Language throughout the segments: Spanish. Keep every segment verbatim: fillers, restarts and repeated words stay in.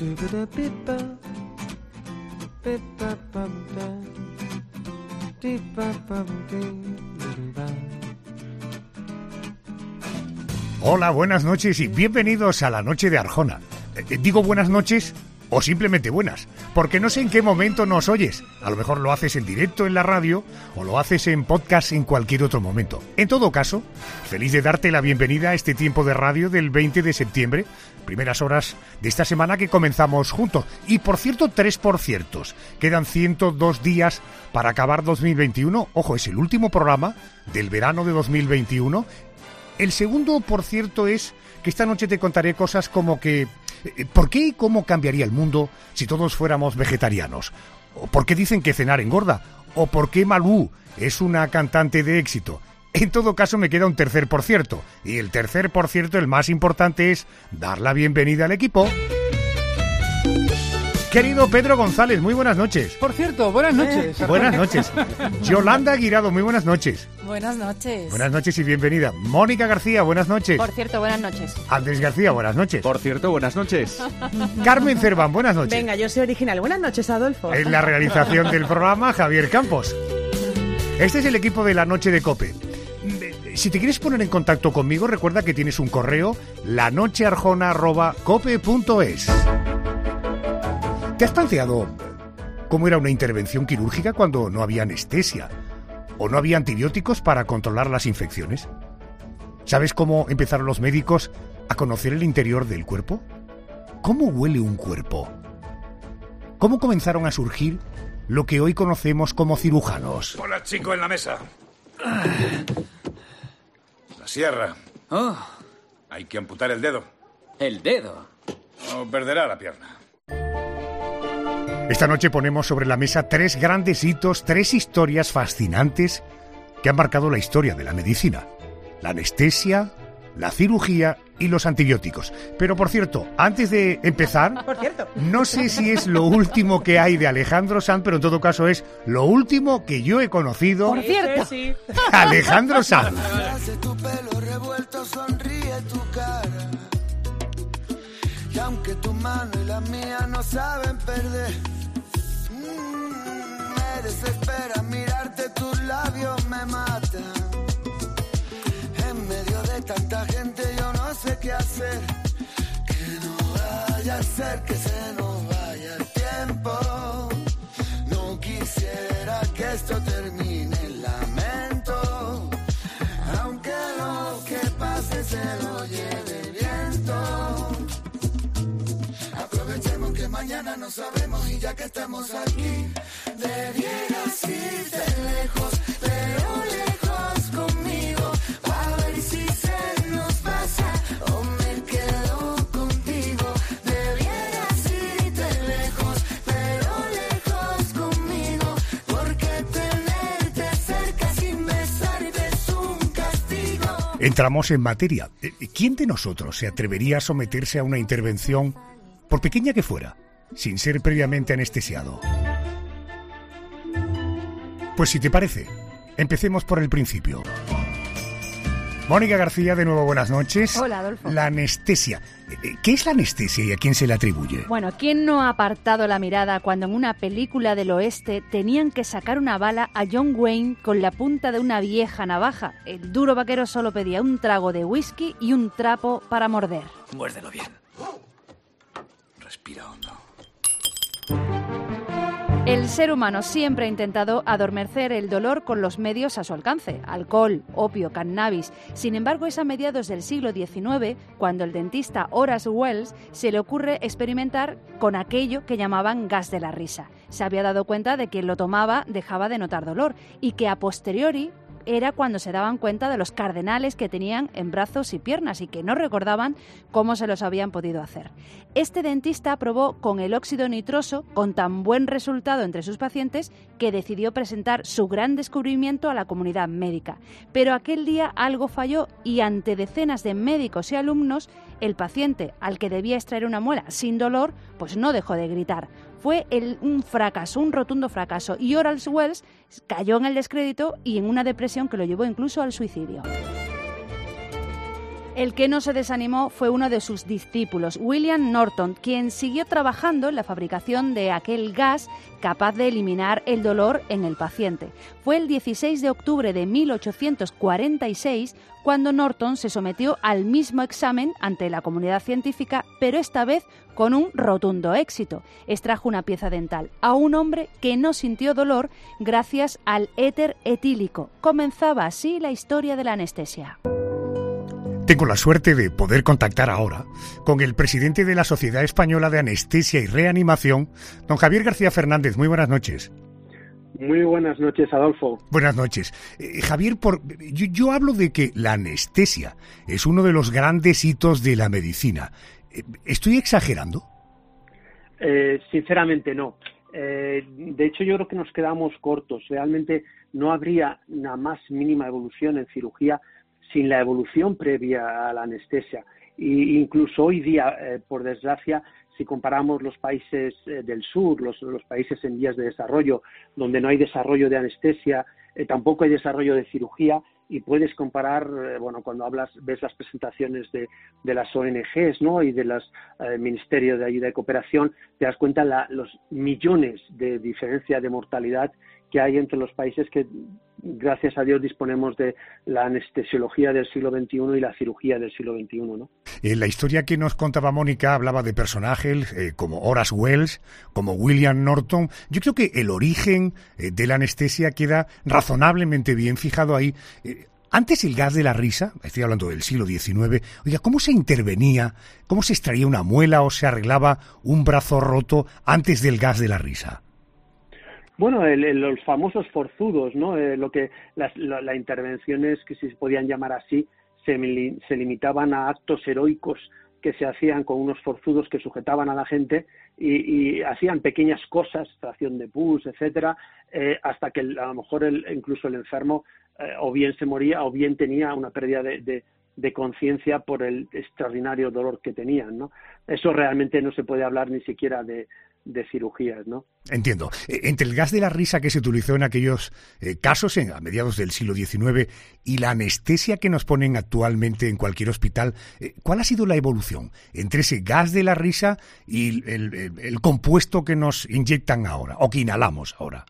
Hola, buenas noches y bienvenidos a la noche de Arjona. Eh, digo buenas noches o simplemente buenas, porque no sé en qué momento nos oyes. A lo mejor lo haces en directo en la radio o lo haces en podcast en cualquier otro momento. En todo caso, feliz de darte la bienvenida a este tiempo de radio del veinte de septiembre, primeras horas de esta semana que comenzamos juntos. Y por cierto, tres por ciertos. Quedan ciento dos días para acabar dos mil veintiuno. Ojo, es el último programa del verano de dos mil veintiuno. El segundo, por cierto, es que esta noche te contaré cosas como que ¿por qué y cómo cambiaría el mundo si todos fuéramos vegetarianos? ¿O por qué dicen que cenar engorda? ¿O por qué Malú es una cantante de éxito? En todo caso me queda un tercer por cierto. Y el tercer por cierto, el más importante, es dar la bienvenida al equipo. Querido Pedro González, muy buenas noches. Por cierto, buenas noches. Eh, buenas noches. Yolanda Guirado, muy buenas noches. Buenas noches. Buenas noches y bienvenida. Mónica García, buenas noches. Por cierto, buenas noches. Andrés García, buenas noches. Por cierto, buenas noches. Carmen Cerván, buenas noches. Venga, yo soy original. Buenas noches, Adolfo. En la realización del programa, Javier Campos. Este es el equipo de la noche de COPE. Si te quieres poner en contacto conmigo, recuerda que tienes un correo, lanochearjona arroba cope punto es. ¿Te has planteado cómo era una intervención quirúrgica cuando no había anestesia o no había antibióticos para controlar las infecciones? ¿Sabes cómo empezaron los médicos a conocer el interior del cuerpo? ¿Cómo huele un cuerpo? ¿Cómo comenzaron a surgir lo que hoy conocemos como cirujanos? Hola, chico, en la mesa. La sierra. Oh. Hay que amputar el dedo. ¿El dedo? O perderá la pierna. Esta noche ponemos sobre la mesa tres grandes hitos, tres historias fascinantes que han marcado la historia de la medicina. La anestesia, la cirugía y los antibióticos. Pero por cierto, antes de empezar, por cierto, no sé si es lo último que hay de Alejandro Sanz, pero en todo caso es lo último que yo he conocido. Por cierto, sí. Alejandro Sanz. Tu pelo revuelto, sonríe tu cara. Y aunque tu mano y la mía no saben perder, mmm, me desespera mirarte, tus labios me matan. En medio de tanta gente yo no sé qué hacer. Que no vaya a ser que se nos vaya el tiempo. No quisiera que esto termine en lamento. Aunque lo que pase se lo lleve el viento. Aprovechemos que mañana no sabemos y ya que estamos aquí, debieras irte lejos, pero lejos conmigo, a ver si se nos pasa o me quedo contigo. Debieras irte lejos, pero lejos conmigo, porque tenerte cerca sin besarte es un castigo. Entramos en materia. ¿Quién de nosotros se atrevería a someterse a una intervención, por pequeña que fuera, sin ser previamente anestesiado? Pues si te parece, empecemos por el principio. Mónica García, de nuevo buenas noches. Hola, Adolfo. La anestesia. ¿Qué es la anestesia y a quién se le atribuye? Bueno, ¿quién no ha apartado la mirada cuando en una película del oeste tenían que sacar una bala a John Wayne con la punta de una vieja navaja? El duro vaquero solo pedía un trago de whisky y un trapo para morder. Muérdelo bien. Respira hondo. El ser humano siempre ha intentado adormecer el dolor con los medios a su alcance: alcohol, opio, cannabis. Sin embargo, es a mediados del siglo diecinueve cuando el dentista Horace Wells se le ocurre experimentar con aquello que llamaban gas de la risa. Se había dado cuenta de que quien lo tomaba dejaba de notar dolor y que a posteriori era cuando se daban cuenta de los cardenales que tenían en brazos y piernas y que no recordaban cómo se los habían podido hacer. Este dentista probó con el óxido nitroso con tan buen resultado entre sus pacientes que decidió presentar su gran descubrimiento a la comunidad médica. Pero aquel día algo falló y ante decenas de médicos y alumnos, el paciente al que debía extraer una muela sin dolor, pues no dejó de gritar. Fue el, un fracaso, un rotundo fracaso, y Horace Wells cayó en el descrédito y en una depresión que lo llevó incluso al suicidio. El que no se desanimó fue uno de sus discípulos, William Norton, quien siguió trabajando en la fabricación de aquel gas capaz de eliminar el dolor en el paciente. Fue el dieciséis de octubre de mil ochocientos cuarenta y seis cuando Norton se sometió al mismo examen ante la comunidad científica, pero esta vez con un rotundo éxito. Extrajo una pieza dental a un hombre que no sintió dolor gracias al éter etílico. Comenzaba así la historia de la anestesia. Tengo la suerte de poder contactar ahora con el presidente de la Sociedad Española de Anestesia y Reanimación, don Javier García Fernández. Muy buenas noches. Muy buenas noches, Adolfo. Buenas noches. Eh, Javier, por, yo, yo hablo de que la anestesia es uno de los grandes hitos de la medicina. Eh, ¿Estoy exagerando? Eh, sinceramente no. Eh, de hecho, yo creo que nos quedamos cortos. Realmente no habría una más mínima evolución en cirugía sin la evolución previa a la anestesia. Y incluso hoy día, eh, por desgracia, si comparamos los países eh, del sur, los, los países en vías de desarrollo, donde no hay desarrollo de anestesia, eh, tampoco hay desarrollo de cirugía, y puedes comparar, eh, bueno, cuando hablas, ves las presentaciones de, de las O N Ges, ¿no?, y de los eh, Ministerios de Ayuda y Cooperación, te das cuenta la, los millones de diferencia de mortalidad que hay entre los países que, gracias a Dios, disponemos de la anestesiología del siglo veintiuno y la cirugía del siglo veintiuno, ¿no? En la historia que nos contaba Mónica hablaba de personajes eh, como Horace Wells, como William Norton. Yo creo que el origen eh, de la anestesia queda razonablemente bien fijado ahí. Eh, Antes el gas de la risa, estoy hablando del siglo diecinueve, oiga, ¿cómo se intervenía? ¿Cómo se extraía una muela o se arreglaba un brazo roto antes del gas de la risa? Bueno, el, el, los famosos forzudos, ¿no? Eh, lo que las la, la intervenciones, que si se podían llamar así, se, se limitaban a actos heroicos que se hacían con unos forzudos que sujetaban a la gente y, y hacían pequeñas cosas, tracción de pus, etcétera, eh, hasta que el, a lo mejor el, incluso el enfermo eh, o bien se moría o bien tenía una pérdida de, de, de conciencia por el extraordinario dolor que tenían, ¿no? Eso realmente no se puede hablar ni siquiera de de cirugías, ¿no? Entiendo. Entre el gas de la risa que se utilizó en aquellos eh, casos en, a mediados del siglo diecinueve y la anestesia que nos ponen actualmente en cualquier hospital, eh, ¿cuál ha sido la evolución entre ese gas de la risa y el, el, el compuesto que nos inyectan ahora o que inhalamos ahora?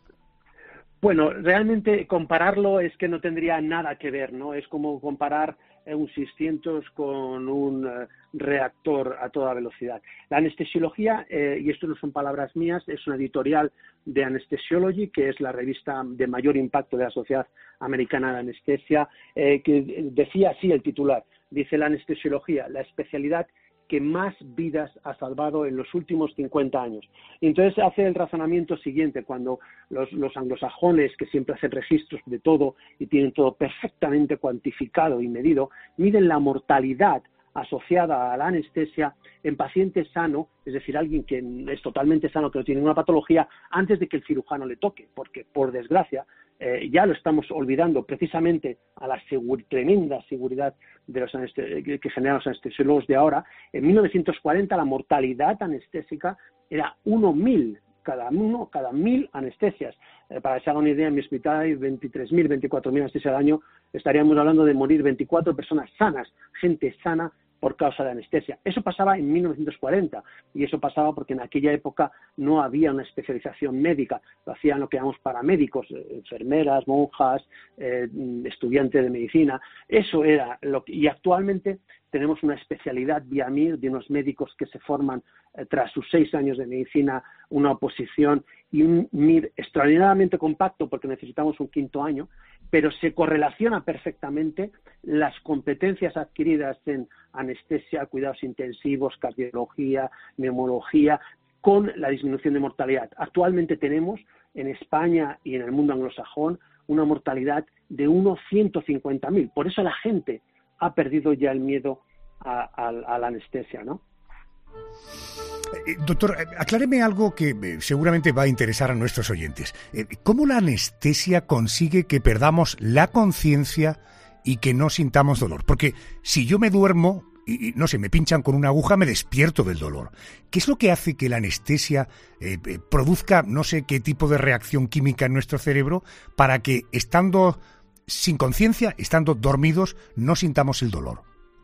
Bueno, realmente compararlo es que no tendría nada que ver, ¿no? Es como comparar un seiscientos con un uh, reactor a toda velocidad. La anestesiología, eh, y esto no son palabras mías, es una editorial de Anesthesiology, que es la revista de mayor impacto de la Sociedad Americana de Anestesia, eh, que decía así el titular, dice: la anestesiología, la especialidad que más vidas ha salvado en los últimos cincuenta años. Y entonces hace el razonamiento siguiente, cuando los, los anglosajones, que siempre hacen registros de todo y tienen todo perfectamente cuantificado y medido, miden la mortalidad asociada a la anestesia en paciente sano, es decir, alguien que es totalmente sano, que no tiene ninguna patología, antes de que el cirujano le toque, porque, por desgracia, eh, ya lo estamos olvidando precisamente a la segur- tremenda seguridad de los aneste- que generan los anestesiólogos de ahora. En mil novecientos cuarenta la mortalidad anestésica era uno mil, cada uno, cada mil anestesias. Eh, para que se haga una idea, en mi hospital hay veintitrés mil, veinticuatro mil anestesias al año, estaríamos hablando de morir veinticuatro personas sanas, gente sana, por causa de anestesia. Eso pasaba en mil novecientos cuarenta, y eso pasaba porque en aquella época no había una especialización médica, lo hacían lo que llamamos paramédicos, eh, enfermeras, monjas, eh, estudiantes de medicina. Eso era lo que, y actualmente tenemos una especialidad vía M I R de unos médicos que se forman eh, tras sus seis años de medicina, una oposición y un M I R extraordinariamente compacto, porque necesitamos un quinto año, pero se correlaciona perfectamente las competencias adquiridas en anestesia, cuidados intensivos, cardiología, neumología, con la disminución de mortalidad. Actualmente tenemos en España y en el mundo anglosajón una mortalidad de unos ciento cincuenta mil. Por eso la gente ha perdido ya el miedo a, a, a la anestesia, ¿no? Eh, doctor, acláreme algo que eh, seguramente va a interesar a nuestros oyentes. Eh, ¿Cómo la anestesia consigue que perdamos la conciencia y que no sintamos dolor? Porque si yo me duermo y, y, no sé, me pinchan con una aguja, me despierto del dolor. ¿Qué es lo que hace que la anestesia eh, eh, produzca no sé qué tipo de reacción química en nuestro cerebro para que, estando sin conciencia, estando dormidos, no sintamos el dolor?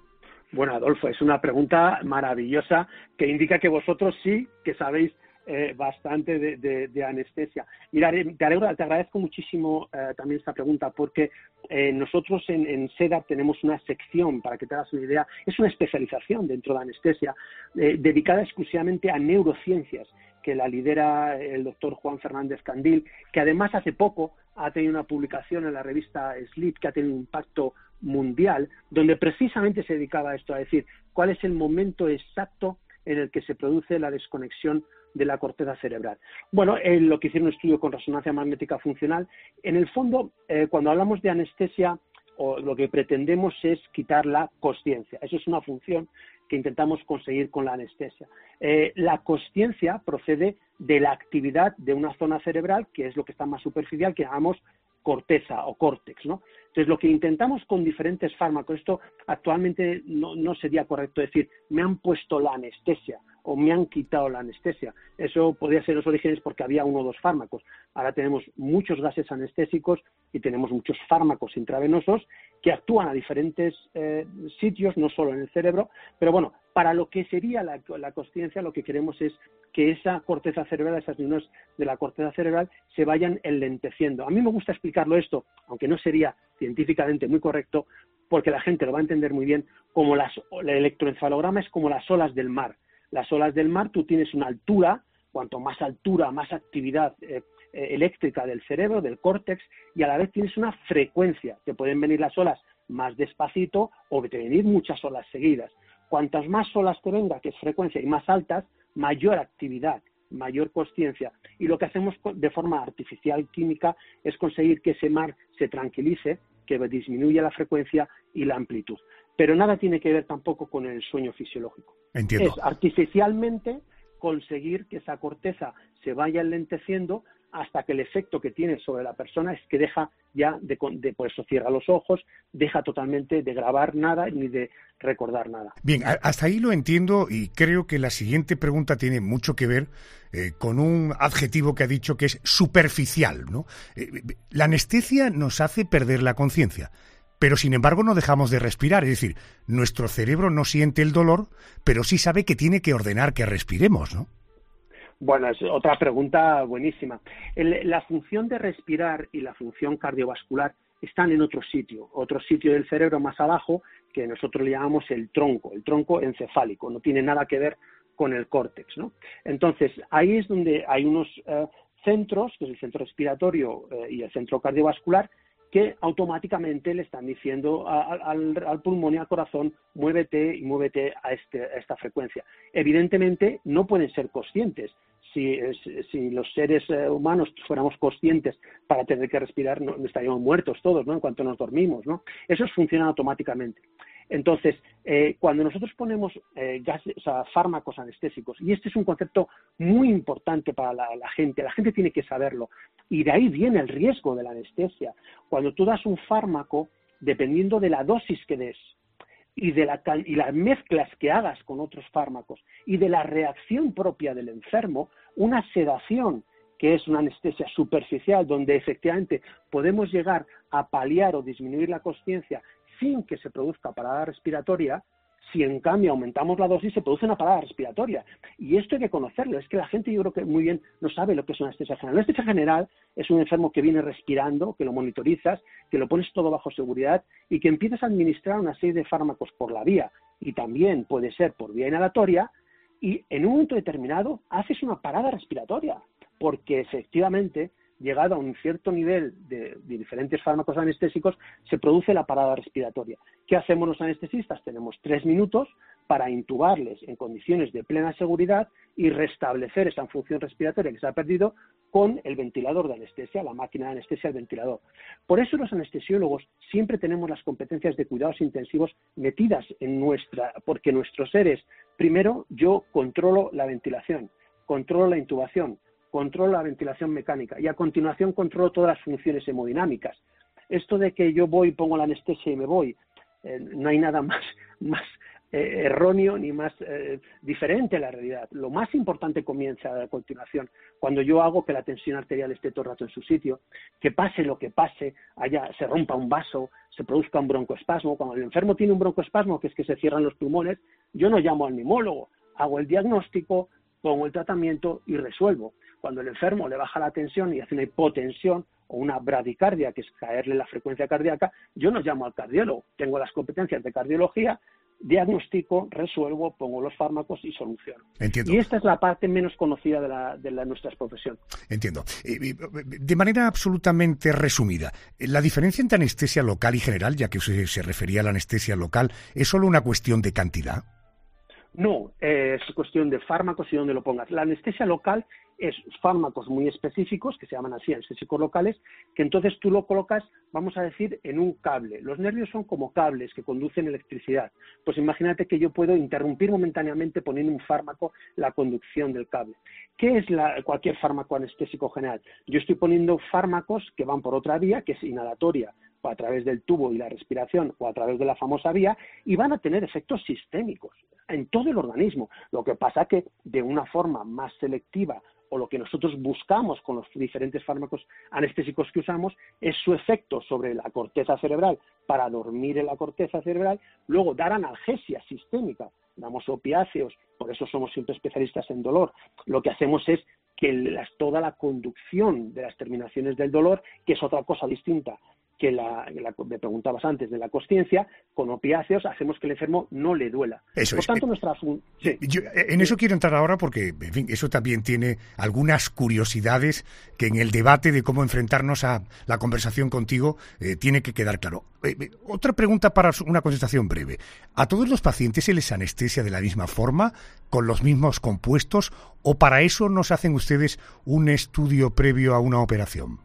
Bueno, Adolfo, es una pregunta maravillosa que indica que vosotros sí que sabéis eh, bastante de, de, de anestesia. Mira, te, alegro, te agradezco muchísimo eh, también esta pregunta porque eh, nosotros en, en SEDAR tenemos una sección, para que te hagas una idea, es una especialización dentro de anestesia eh, dedicada exclusivamente a neurociencias, que la lidera el doctor Juan Fernández Candil, que además hace poco ha tenido una publicación en la revista Sleep que ha tenido un impacto mundial, donde precisamente se dedicaba a esto, a decir cuál es el momento exacto en el que se produce la desconexión de la corteza cerebral. Bueno, eh, lo que hicieron un estudio con resonancia magnética funcional, en el fondo, eh, cuando hablamos de anestesia, o lo que pretendemos es quitar la consciencia. Eso es una función que intentamos conseguir con la anestesia. Eh, la consciencia procede de la actividad de una zona cerebral, que es lo que está más superficial, que llamamos corteza o córtex, ¿no? Entonces, lo que intentamos con diferentes fármacos, esto actualmente no, no sería correcto decir, me han puesto la anestesia o me han quitado la anestesia. Eso podría ser los orígenes porque había uno o dos fármacos. Ahora tenemos muchos gases anestésicos y tenemos muchos fármacos intravenosos que actúan a diferentes eh, sitios, no solo en el cerebro, pero bueno, para lo que sería la, la consciencia, lo que queremos es que esa corteza cerebral, esas neuronas de la corteza cerebral, se vayan enlenteciendo. A mí me gusta explicarlo esto, aunque no sería científicamente muy correcto, porque la gente lo va a entender muy bien, como las, el electroencefalograma es como las olas del mar. Las olas del mar, tú tienes una altura, cuanto más altura, más actividad eh, eh, eléctrica del cerebro, del córtex, y a la vez tienes una frecuencia. Te pueden venir las olas más despacito o te venir muchas olas seguidas. Cuantas más olas te venga, que es frecuencia, y más altas, mayor actividad, mayor consciencia. Y lo que hacemos de forma artificial química es conseguir que ese mar se tranquilice, que disminuya la frecuencia y la amplitud. Pero nada tiene que ver tampoco con el sueño fisiológico. Entiendo. Es artificialmente conseguir que esa corteza se vaya enlenteciendo hasta que el efecto que tiene sobre la persona es que deja ya de, de por eso cierra los ojos, deja totalmente de grabar nada ni de recordar nada. Bien, hasta ahí lo entiendo y creo que la siguiente pregunta tiene mucho que ver eh, con un adjetivo que ha dicho que es superficial, ¿no? Eh, la anestesia nos hace perder la conciencia, pero sin embargo no dejamos de respirar, es decir, nuestro cerebro no siente el dolor, pero sí sabe que tiene que ordenar que respiremos, ¿no? Bueno, es otra pregunta buenísima. El, la función de respirar y la función cardiovascular están en otro sitio, otro sitio del cerebro más abajo, que nosotros le llamamos el tronco, el tronco encefálico, no tiene nada que ver con el córtex, ¿no? Entonces, ahí es donde hay unos eh, centros, que es el centro respiratorio eh, y el centro cardiovascular, que automáticamente le están diciendo a, a, al, al pulmón y al corazón, muévete y muévete a, este, a esta frecuencia. Evidentemente, no pueden ser conscientes. Si, si los seres humanos fuéramos conscientes para tener que respirar, no, estaríamos muertos todos, ¿no? En cuanto nos dormimos, ¿no? Esos funcionan automáticamente. Entonces, eh, cuando nosotros ponemos eh, gases, o sea, fármacos anestésicos, y este es un concepto muy importante para la, la gente, la gente tiene que saberlo, y de ahí viene el riesgo de la anestesia. Cuando tú das un fármaco, dependiendo de la dosis que des, y de la, y las mezclas que hagas con otros fármacos y de la reacción propia del enfermo, una sedación, que es una anestesia superficial, donde efectivamente podemos llegar a paliar o disminuir la consciencia sin que se produzca parada respiratoria, si en cambio aumentamos la dosis se produce una parada respiratoria. Y esto hay que conocerlo, es que la gente yo creo que muy bien no sabe lo que es una anestesia general. La anestesia general es un enfermo que viene respirando, que lo monitorizas, que lo pones todo bajo seguridad y que empiezas a administrar una serie de fármacos por la vía y también puede ser por vía inhalatoria y en un momento determinado haces una parada respiratoria porque efectivamente llegado a un cierto nivel de, de diferentes fármacos anestésicos, se produce la parada respiratoria. ¿Qué hacemos los anestesistas? Tenemos tres minutos para intubarles en condiciones de plena seguridad y restablecer esa función respiratoria que se ha perdido con el ventilador de anestesia, la máquina de anestesia, el ventilador. Por eso los anestesiólogos siempre tenemos las competencias de cuidados intensivos metidas en nuestra, porque nuestros seres, primero yo controlo la ventilación, controlo la intubación, controlo la ventilación mecánica y a continuación controlo todas las funciones hemodinámicas. Esto de que yo voy, pongo la anestesia y me voy, eh, no hay nada más, más eh, erróneo ni más eh, diferente a la realidad. Lo más importante comienza a continuación, cuando yo hago que la tensión arterial esté todo el rato en su sitio, que pase lo que pase, haya, se rompa un vaso, se produzca un broncoespasmo. Cuando el enfermo tiene un broncoespasmo, que es que se cierran los pulmones, yo no llamo al neumólogo, hago el diagnóstico, pongo el tratamiento y resuelvo. Cuando el enfermo le baja la tensión y hace una hipotensión o una bradicardia, que es caerle la frecuencia cardíaca, yo no llamo al cardiólogo. Tengo las competencias de cardiología, diagnostico, resuelvo, pongo los fármacos y soluciono. Entiendo. Y esta es la parte menos conocida de, la, de la, nuestra profesión. Entiendo. De manera absolutamente resumida, ¿la diferencia entre anestesia local y general, ya que usted se refería a la anestesia local, es solo una cuestión de cantidad? No, eh, es cuestión de fármacos y dónde lo pongas. La anestesia local es fármacos muy específicos, que se llaman así anestésicos locales, que entonces tú lo colocas, vamos a decir, en un cable. Los nervios son como cables que conducen electricidad. Pues imagínate que yo puedo interrumpir momentáneamente poniendo un fármaco la conducción del cable. ¿Qué es la, cualquier fármaco anestésico general? Yo estoy poniendo fármacos que van por otra vía, que es inhalatoria, o a través del tubo y la respiración, o a través de la famosa vía, y van a tener efectos sistémicos en todo el organismo. Lo que pasa que de una forma más selectiva, o lo que nosotros buscamos con los diferentes fármacos anestésicos que usamos, es su efecto sobre la corteza cerebral para dormir en la corteza cerebral, luego dar analgesia sistémica, damos opiáceos, por eso somos siempre especialistas en dolor. Lo que hacemos es que las, toda la conducción de las terminaciones del dolor, que es otra cosa distinta que la, la me preguntabas antes de la consciencia, con opiáceos hacemos que el enfermo no le duela. Eso Por es. tanto, nuestra fun- sí. Yo, en eso quiero entrar ahora porque, en fin, eso también tiene algunas curiosidades que en el debate de cómo enfrentarnos a la conversación contigo eh, tiene que quedar claro. Eh, eh, otra pregunta para una contestación breve. ¿A todos los pacientes se les anestesia de la misma forma, con los mismos compuestos, o para eso nos hacen ustedes un estudio previo a una operación?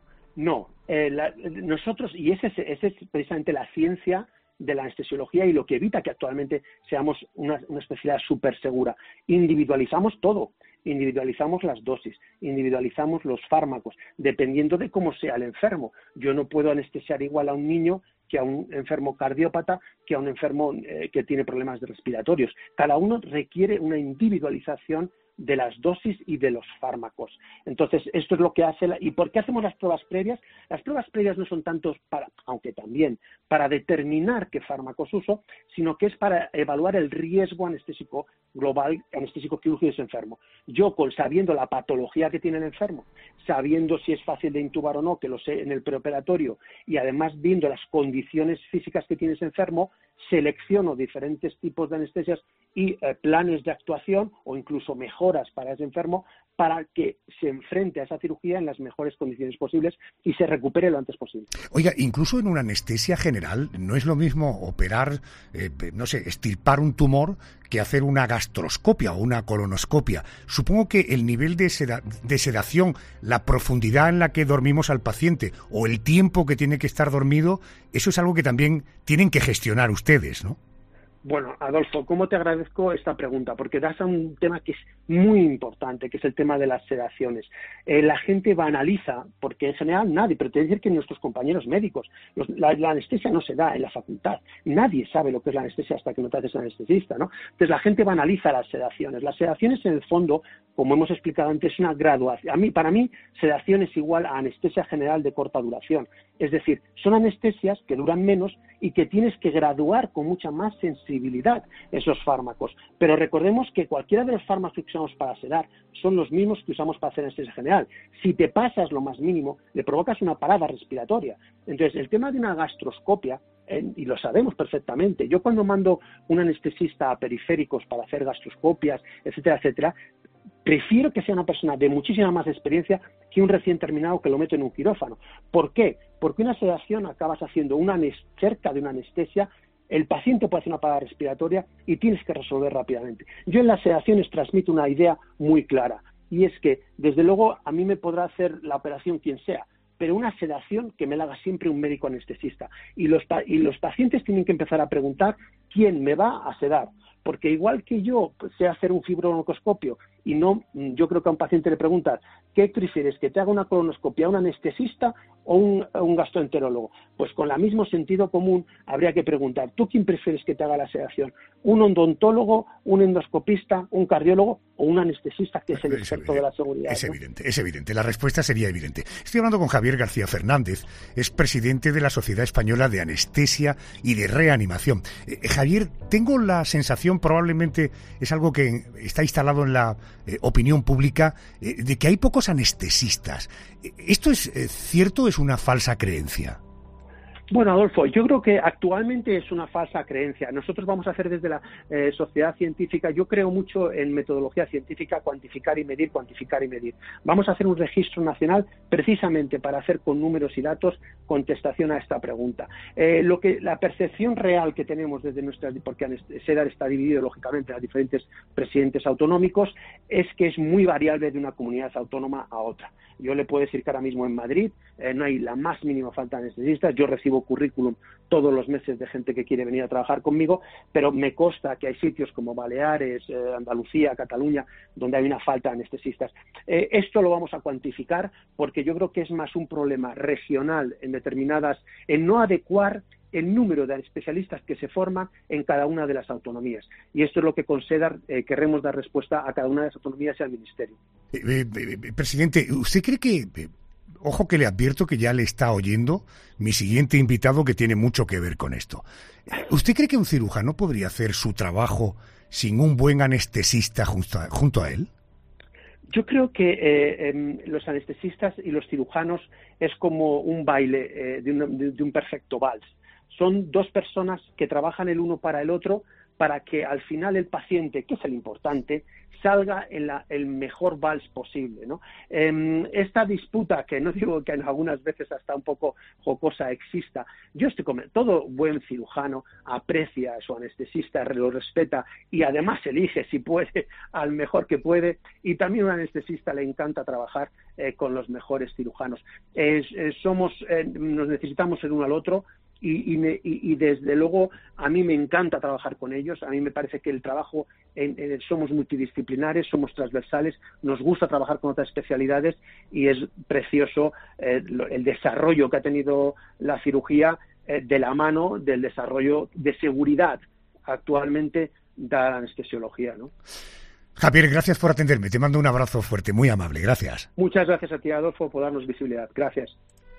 No, eh, la, nosotros, y esa es, ese es precisamente la ciencia de la anestesiología y lo que evita que actualmente seamos una, una especialidad súper segura. Individualizamos todo, individualizamos las dosis, individualizamos los fármacos, dependiendo de cómo sea el enfermo. Yo no puedo anestesiar igual a un niño que a un enfermo cardiópata, que a un enfermo eh, que tiene problemas respiratorios. Cada uno requiere una individualización de las dosis y de los fármacos. Entonces, esto es lo que hace... La... ¿Y por qué hacemos las pruebas previas? Las pruebas previas no son tantos para, aunque también, para determinar qué fármacos uso, sino que es para evaluar el riesgo anestésico global, anestésico quirúrgico de ese enfermo. Yo, con, sabiendo la patología que tiene el enfermo, sabiendo si es fácil de intubar o no, que lo sé en el preoperatorio, y además viendo las condiciones físicas que tiene ese enfermo, selecciono diferentes tipos de anestesias y eh, planes de actuación o incluso mejoras para ese enfermo para que se enfrente a esa cirugía en las mejores condiciones posibles y se recupere lo antes posible. Oiga, incluso en una anestesia general no es lo mismo operar, eh, no sé, extirpar un tumor que hacer una gastroscopia o una colonoscopia. Supongo que el nivel de, seda- de sedación, la profundidad en la que dormimos al paciente o el tiempo que tiene que estar dormido, eso es algo que también tienen que gestionar ustedes, ¿no? Bueno, Adolfo, ¿cómo te agradezco esta pregunta? Porque das a un tema que es muy importante, que es el tema de las sedaciones. Eh, la gente banaliza, porque en general nadie, pero te voy a decir que nuestros compañeros médicos, los, la, la anestesia no se da en la facultad. Nadie sabe lo que es la anestesia hasta que no te haces anestesista, ¿no? Entonces la gente banaliza las sedaciones. Las sedaciones, en el fondo, como hemos explicado antes, es una graduación. A mí, para mí, sedación es igual a anestesia general de corta duración. Es decir, son anestesias que duran menos y que tienes que graduar con mucha más sensibilidad esos fármacos. Pero recordemos que cualquiera de los fármacos que usamos para sedar son los mismos que usamos para hacer anestesia general. Si te pasas lo más mínimo, le provocas una parada respiratoria. Entonces, el tema de una gastroscopia, eh, y lo sabemos perfectamente, yo cuando mando un anestesista a periféricos para hacer gastroscopias, etcétera, etcétera, prefiero que sea una persona de muchísima más experiencia que un recién terminado que lo meto en un quirófano. ¿Por qué? Porque una sedación acabas haciendo una cerca de una anestesia, el paciente puede hacer una parada respiratoria y tienes que resolver rápidamente. Yo en las sedaciones transmito una idea muy clara, y es que, desde luego, a mí me podrá hacer la operación quien sea, pero una sedación que me la haga siempre un médico anestesista. Y los, y los pacientes tienen que empezar a preguntar quién me va a sedar. porque igual que yo pues, sé hacer un fibrononcoscopio y no, yo creo que a un paciente le preguntas, ¿qué prefieres, que te haga una colonoscopia un anestesista o un, un gastroenterólogo? Pues con el mismo sentido común habría que preguntar, ¿tú quién prefieres que te haga la sedación? ¿Un odontólogo, un endoscopista, un cardiólogo o un anestesista, que es el experto de la seguridad? Es ¿no? evidente, es evidente. La respuesta sería evidente. Estoy hablando con Javier García Fernández, es presidente de la Sociedad Española de Anestesia y de Reanimación. Eh, Javier, tengo la sensación, probablemente es algo que está instalado en la eh, opinión pública, eh, de que hay pocos anestesistas. ¿Esto es eh, cierto o es una falsa creencia? Bueno, Adolfo, yo creo que actualmente es una falsa creencia. Nosotros vamos a hacer desde la eh, sociedad científica, yo creo mucho en metodología científica, cuantificar y medir, cuantificar y medir. Vamos a hacer un registro nacional precisamente para hacer con números y datos contestación a esta pregunta. Eh, lo que la percepción real que tenemos desde nuestra, porque SEDAR está dividido lógicamente en los diferentes presidentes autonómicos, es que es muy variable de una comunidad autónoma a otra. Yo le puedo decir que ahora mismo en Madrid eh, no hay la más mínima falta de anestesistas. Yo recibo currículum todos los meses de gente que quiere venir a trabajar conmigo, pero me consta que hay sitios como Baleares, eh, Andalucía, Cataluña, donde hay una falta de anestesistas. Eh, esto lo vamos a cuantificar porque yo creo que es más un problema regional en determinadas, en no adecuar el número de especialistas que se forman en cada una de las autonomías. Y esto es lo que con SEDAR eh, queremos dar respuesta a cada una de las autonomías y al Ministerio. Eh, eh, eh, presidente, ¿usted cree que, eh, ojo que le advierto que ya le está oyendo mi siguiente invitado que tiene mucho que ver con esto? ¿Usted cree que un cirujano podría hacer su trabajo sin un buen anestesista junto a, junto a él? Yo creo que eh, eh, los anestesistas y los cirujanos es como un baile eh, de, un, de, de un perfecto vals. Son dos personas que trabajan el uno para el otro para que al final el paciente, que es el importante, salga en la, el mejor vals posible, ¿no? Eh, esta disputa, que no digo que en algunas veces hasta un poco jocosa exista, yo estoy con todo buen cirujano aprecia a su anestesista, lo respeta y además elige, si puede, al mejor que puede, y también a un anestesista le encanta trabajar eh, con los mejores cirujanos. Eh, eh, somos, eh, nos necesitamos el uno al otro. Y, y, me, y, y desde luego a mí me encanta trabajar con ellos. A mí me parece que el trabajo, en, en, somos multidisciplinares, somos transversales, nos gusta trabajar con otras especialidades y es precioso eh, lo, el desarrollo que ha tenido la cirugía eh, de la mano del desarrollo de seguridad actualmente da la anestesiología, ¿no? Javier, gracias por atenderme. Te mando un abrazo fuerte, muy amable. Gracias. Muchas gracias a ti, Adolfo, por darnos visibilidad. Gracias.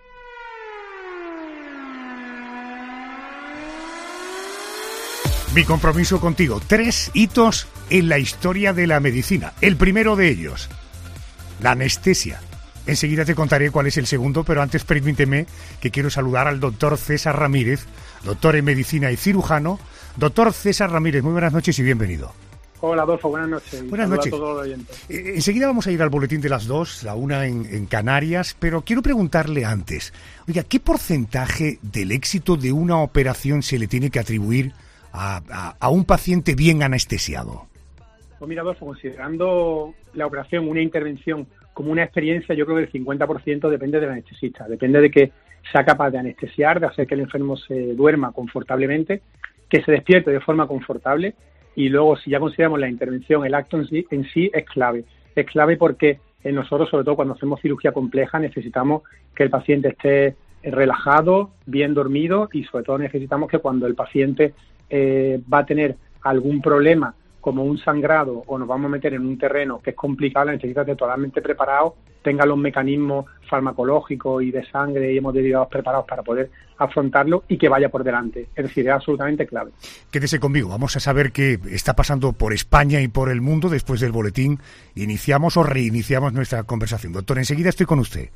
Mi compromiso contigo. Tres hitos en la historia de la medicina. El primero de ellos, la anestesia. Enseguida te contaré cuál es el segundo, pero antes permíteme que quiero saludar al doctor César Ramírez, doctor en medicina y cirujano. Doctor César Ramírez, muy buenas noches y bienvenido. Hola, Adolfo, buenas noches. Buenas noches. A todos los oyentes. Eh, enseguida vamos a ir al boletín de las dos, la una en, en Canarias, pero quiero preguntarle antes, oiga, ¿qué porcentaje del éxito de una operación se le tiene que atribuir A, a, a un paciente bien anestesiado? Pues mira, Adolfo, considerando la operación, una intervención como una experiencia, yo creo que el cincuenta por ciento depende del anestesista, depende de que sea capaz de anestesiar, de hacer que el enfermo se duerma confortablemente, que se despierte de forma confortable, y luego, si ya consideramos la intervención, el acto en sí, en sí es clave. Es clave porque en nosotros, sobre todo cuando hacemos cirugía compleja, necesitamos que el paciente esté relajado, bien dormido, y sobre todo necesitamos que cuando el paciente Eh, va a tener algún problema como un sangrado o nos vamos a meter en un terreno que es complicado, necesita estar totalmente preparado, tenga los mecanismos farmacológicos y de sangre y hemoderivados preparados para poder afrontarlo y que vaya por delante. Es decir, es absolutamente clave. Quédese conmigo, vamos a saber qué está pasando por España y por el mundo después del boletín. Iniciamos o reiniciamos nuestra conversación. Doctor, enseguida estoy con usted.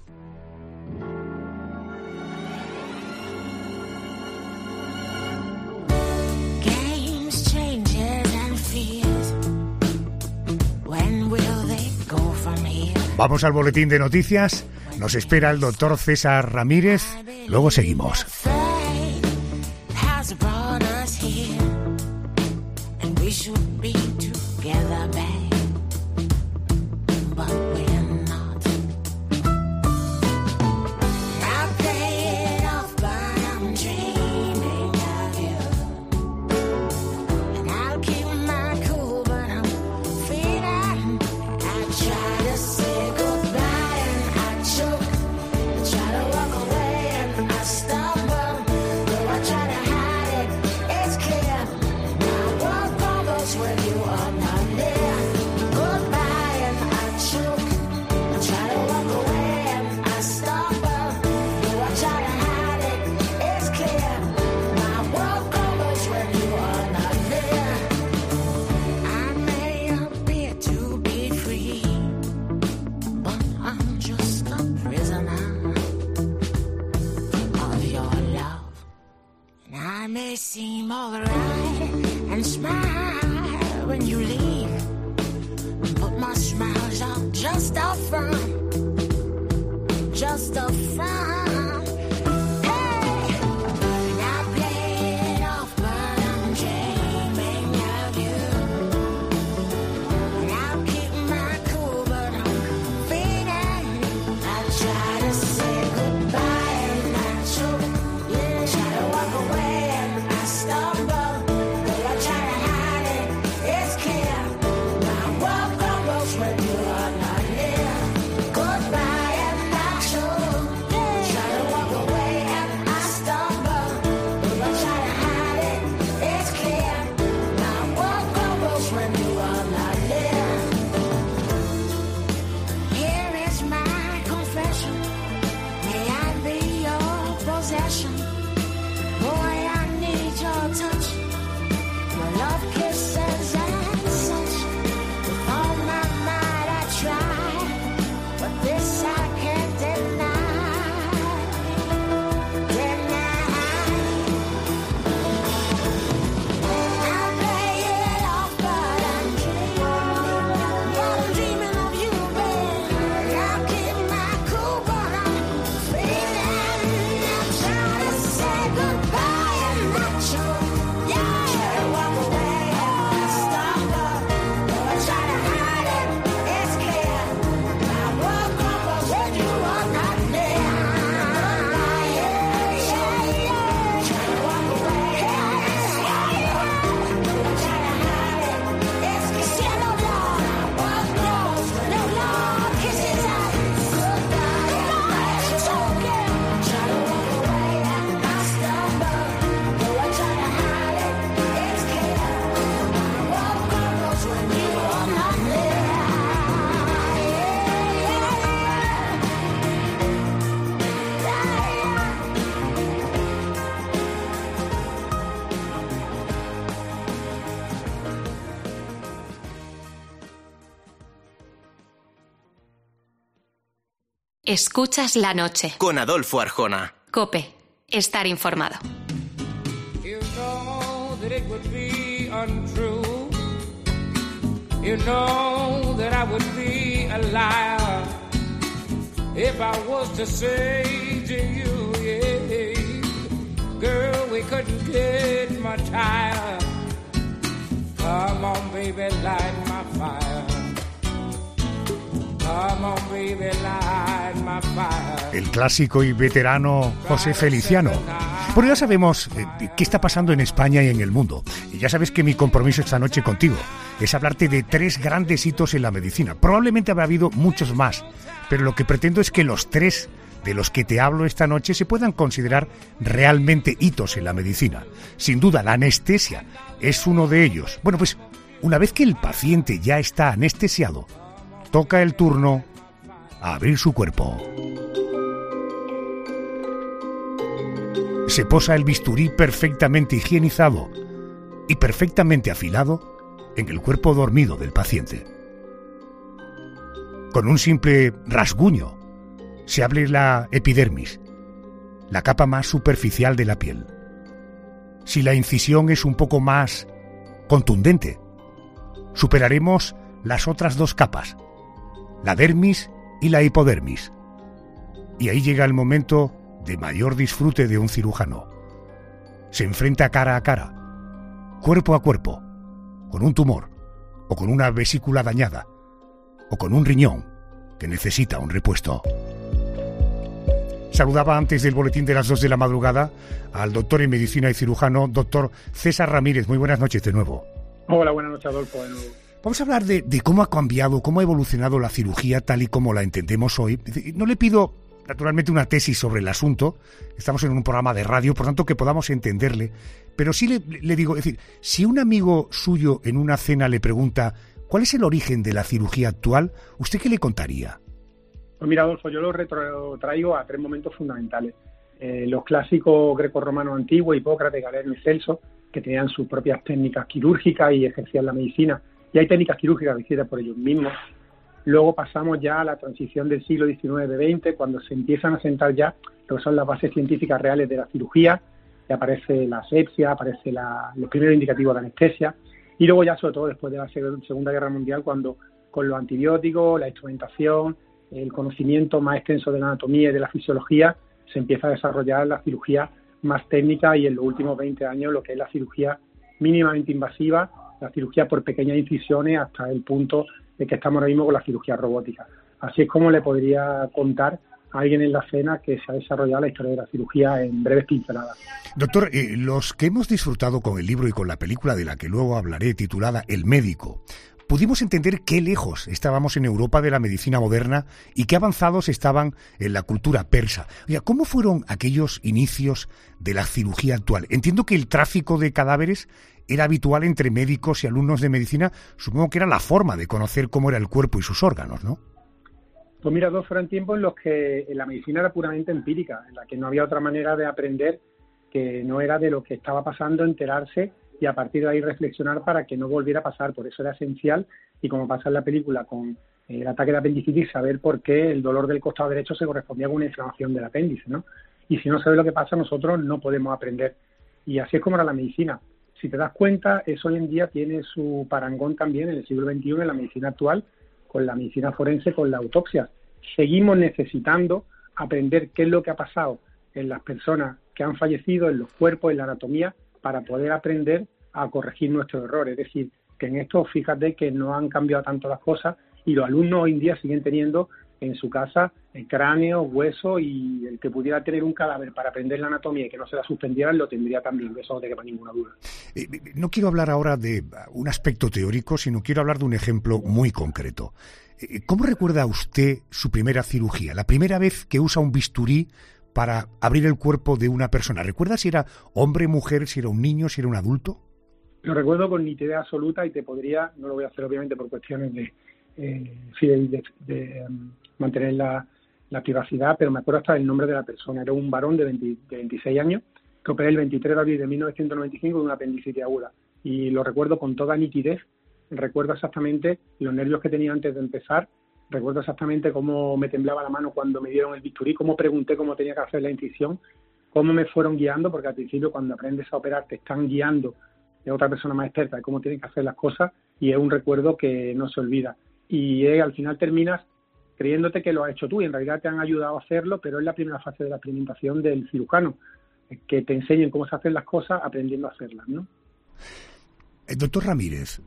Vamos al boletín de noticias. Nos espera el doctor César Ramírez. Luego seguimos. I'll keep my seem alright and smile when you leave, but my smile's all just a front, just a front. Escuchas la noche. Con Adolfo Arjona. COPE. Estar informado. You know that it would be untrue. You know that I would be a liar if I was to say to you, yeah, girl, we couldn't get much higher. Come on, baby, light my fire. El clásico y veterano José Feliciano. Bueno, ya sabemos eh, qué está pasando en España y en el mundo. Y ya sabes que mi compromiso esta noche contigo es hablarte de tres grandes hitos en la medicina. Probablemente habrá habido muchos más, pero lo que pretendo es que los tres de los que te hablo esta noche se puedan considerar realmente hitos en la medicina. Sin duda, la anestesia es uno de ellos. Bueno, pues una vez que el paciente ya está anestesiado, toca el turno a abrir su cuerpo. Se posa el bisturí perfectamente higienizado y perfectamente afilado en el cuerpo dormido del paciente. Con un simple rasguño se abre la epidermis, la capa más superficial de la piel. Si la incisión es un poco más contundente, superaremos las otras dos capas, la dermis y la hipodermis. Y ahí llega el momento de mayor disfrute de un cirujano. Se enfrenta cara a cara, cuerpo a cuerpo, con un tumor, o con una vesícula dañada, o con un riñón que necesita un repuesto. Saludaba antes del boletín de las dos de la madrugada al doctor en medicina y cirujano, doctor César Ramírez. Muy buenas noches de nuevo. Hola, buenas noches, Adolfo, de nuevo. Vamos a hablar de, de cómo ha cambiado, cómo ha evolucionado la cirugía tal y como la entendemos hoy. No le pido, naturalmente, una tesis sobre el asunto. Estamos en un programa de radio, por tanto, que podamos entenderle. Pero sí le, le digo, es decir, si un amigo suyo en una cena le pregunta ¿cuál es el origen de la cirugía actual?, ¿usted qué le contaría? Pues mira, Adolfo, yo lo retrotraigo a tres momentos fundamentales. Eh, los clásicos grecorromanos antiguos, Hipócrates, Galeno y Celso, que tenían sus propias técnicas quirúrgicas y ejercían la medicina. Y hay técnicas quirúrgicas decididas por ellos mismos. Luego pasamos ya a la transición del siglo diecinueve veinte, cuando se empiezan a sentar ya lo que son las bases científicas reales de la cirugía, que aparece la asepsia, aparece la, los primeros indicativos de anestesia, y luego ya sobre todo después de la Segunda Guerra Mundial, cuando con los antibióticos, la instrumentación, el conocimiento más extenso de la anatomía y de la fisiología, se empieza a desarrollar la cirugía más técnica y en los últimos veinte años lo que es la cirugía mínimamente invasiva, la cirugía por pequeñas incisiones hasta el punto de que estamos ahora mismo con la cirugía robótica. Así es como le podría contar a alguien en la cena que se ha desarrollado la historia de la cirugía en breves pinceladas. Doctor, eh, los que hemos disfrutado con el libro y con la película de la que luego hablaré, titulada El médico, pudimos entender qué lejos estábamos en Europa de la medicina moderna y qué avanzados estaban en la cultura persa. Oiga, ¿cómo fueron aquellos inicios de la cirugía actual? Entiendo que el tráfico de cadáveres era habitual entre médicos y alumnos de medicina. Supongo que era la forma de conocer cómo era el cuerpo y sus órganos, ¿no? Pues mira, dos fueron tiempos en los que la medicina era puramente empírica, en la que no había otra manera de aprender que no era de lo que estaba pasando, enterarse y a partir de ahí reflexionar para que no volviera a pasar. Por eso era esencial, y como pasa en la película con el ataque de apendicitis, saber por qué el dolor del costado derecho se correspondía con una inflamación del apéndice, ¿no? Y si no sabes lo que pasa, nosotros no podemos aprender. Y así es como era la medicina. Si te das cuenta, eso hoy en día tiene su parangón también en el siglo veintiuno, en la medicina actual, con la medicina forense, con la autopsia. Seguimos necesitando aprender qué es lo que ha pasado en las personas que han fallecido, en los cuerpos, en la anatomía, para poder aprender a corregir nuestros errores. Es decir, que en esto, fíjate que no han cambiado tanto las cosas y los alumnos hoy en día siguen teniendo en su casa el cráneo, hueso, y el que pudiera tener un cadáver para aprender la anatomía y que no se la suspendieran, lo tendría también, de eso no te quepa ninguna duda. Eh, no quiero hablar ahora de un aspecto teórico, sino quiero hablar de un ejemplo muy concreto. Eh, ¿Cómo recuerda usted su primera cirugía, la primera vez que usa un bisturí para abrir el cuerpo de una persona? ¿Recuerda si era hombre, mujer, si era un niño, si era un adulto? Lo recuerdo con nitidez absoluta y te podría, no lo voy a hacer obviamente por cuestiones de, eh, de, de, de um, mantener la, la privacidad, pero me acuerdo hasta del nombre de la persona. Era un varón de, veinte, de veintiséis años que operé el veintitrés de abril de mil novecientos noventa y cinco de una apendicitis aguda. Y lo recuerdo con toda nitidez, recuerdo exactamente los nervios que tenía antes de empezar. Recuerdo exactamente cómo me temblaba la mano cuando me dieron el bisturí, cómo pregunté cómo tenía que hacer la incisión, cómo me fueron guiando, porque al principio cuando aprendes a operar te están guiando de otra persona más experta de cómo tienen que hacer las cosas, y es un recuerdo que no se olvida. Y eh, al final terminas creyéndote que lo has hecho tú y en realidad te han ayudado a hacerlo, pero es la primera fase de la experimentación del cirujano, que te enseñen cómo se hacen las cosas aprendiendo a hacerlas, ¿no? Eh, doctor Ramírez,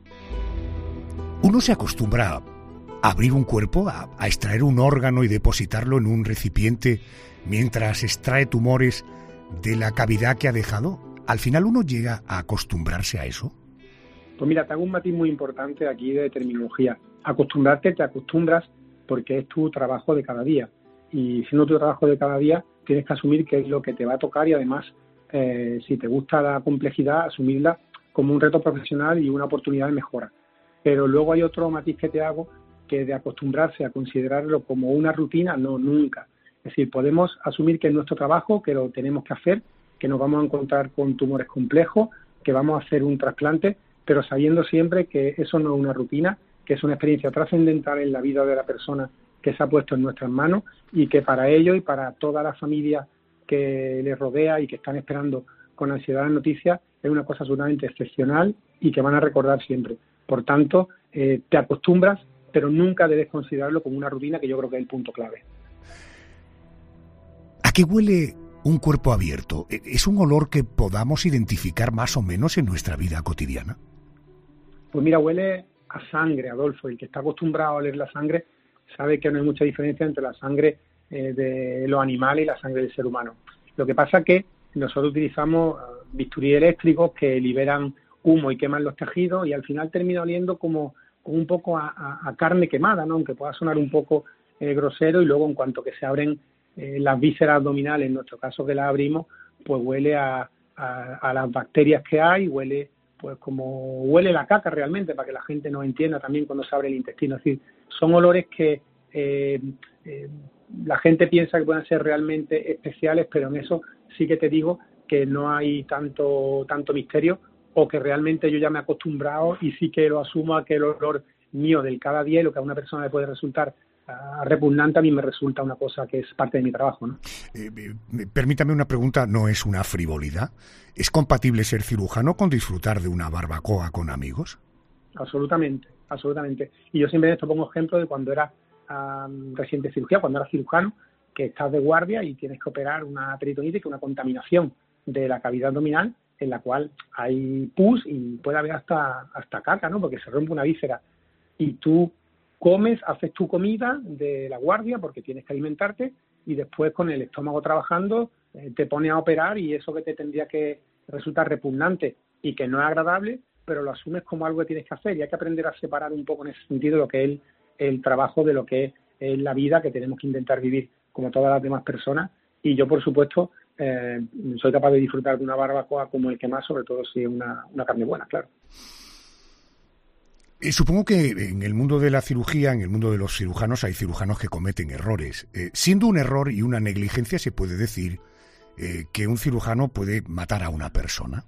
uno se acostumbra a abrir un cuerpo, a, a extraer un órgano y depositarlo en un recipiente mientras extrae tumores de la cavidad que ha dejado. ¿Al final uno llega a acostumbrarse a eso? Pues mira, te hago un matiz muy importante aquí de terminología. Acostumbrarte, te acostumbras porque es tu trabajo de cada día. Y siendo tu trabajo de cada día, tienes que asumir qué es lo que te va a tocar y además, eh, si te gusta la complejidad, asumirla como un reto profesional y una oportunidad de mejora. Pero luego hay otro matiz que te hago, que de acostumbrarse a considerarlo como una rutina, no, nunca. Es decir, podemos asumir que es nuestro trabajo, que lo tenemos que hacer, que nos vamos a encontrar con tumores complejos, que vamos a hacer un trasplante, pero sabiendo siempre que eso no es una rutina, que es una experiencia trascendental en la vida de la persona que se ha puesto en nuestras manos y que para ello y para toda la familia que les rodea y que están esperando con ansiedad las noticias, es una cosa absolutamente excepcional y que van a recordar siempre. Por tanto, eh, te acostumbras, pero nunca debes considerarlo como una rutina, que yo creo que es el punto clave. ¿A qué huele un cuerpo abierto? ¿Es un olor que podamos identificar más o menos en nuestra vida cotidiana? Pues mira, huele a sangre, Adolfo. El que está acostumbrado a oler la sangre sabe que no hay mucha diferencia entre la sangre eh, de los animales y la sangre del ser humano. Lo que pasa es que nosotros utilizamos uh, bisturí eléctricos que liberan humo y queman los tejidos y al final termina oliendo como, como un poco a, a, a carne quemada, ¿no? Aunque pueda sonar un poco eh, grosero, y luego en cuanto que se abren eh, las vísceras abdominales, en nuestro caso que las abrimos, pues huele a, a, a las bacterias que hay, huele pues como huele la caca realmente, para que la gente nos entienda también cuando se abre el intestino. Es decir, son olores que eh, eh, la gente piensa que pueden ser realmente especiales, pero en eso sí que te digo que no hay tanto tanto misterio, o que realmente yo ya me he acostumbrado y sí que lo asumo a que el olor mío del cada día, y lo que a una persona le puede resultar uh, repugnante, a mí me resulta una cosa que es parte de mi trabajo, ¿no? Eh, eh, permítame una pregunta, no es una frivolidad. ¿Es compatible ser cirujano con disfrutar de una barbacoa con amigos? Absolutamente, absolutamente. Y yo siempre esto pongo ejemplo de cuando era um, reciente cirugía, cuando era cirujano, que estás de guardia y tienes que operar una peritonitis, que es una contaminación de la cavidad abdominal, en la cual hay pus y puede haber hasta hasta caca, ¿no? Porque se rompe una víscera. Y tú comes, haces tu comida de la guardia porque tienes que alimentarte y después con el estómago trabajando eh, te pones a operar y eso que te tendría que resultar repugnante y que no es agradable, pero lo asumes como algo que tienes que hacer y hay que aprender a separar un poco en ese sentido lo que es el, el trabajo de lo que es, es la vida que tenemos que intentar vivir como todas las demás personas. Y yo, por supuesto, eh, soy capaz de disfrutar de una barbacoa como el que más, sobre todo si es una, una carne buena, claro. Eh, supongo que en el mundo de la cirugía, en el mundo de los cirujanos, hay cirujanos que cometen errores. Eh, siendo un error y una negligencia, se puede decir eh, que un cirujano puede matar a una persona.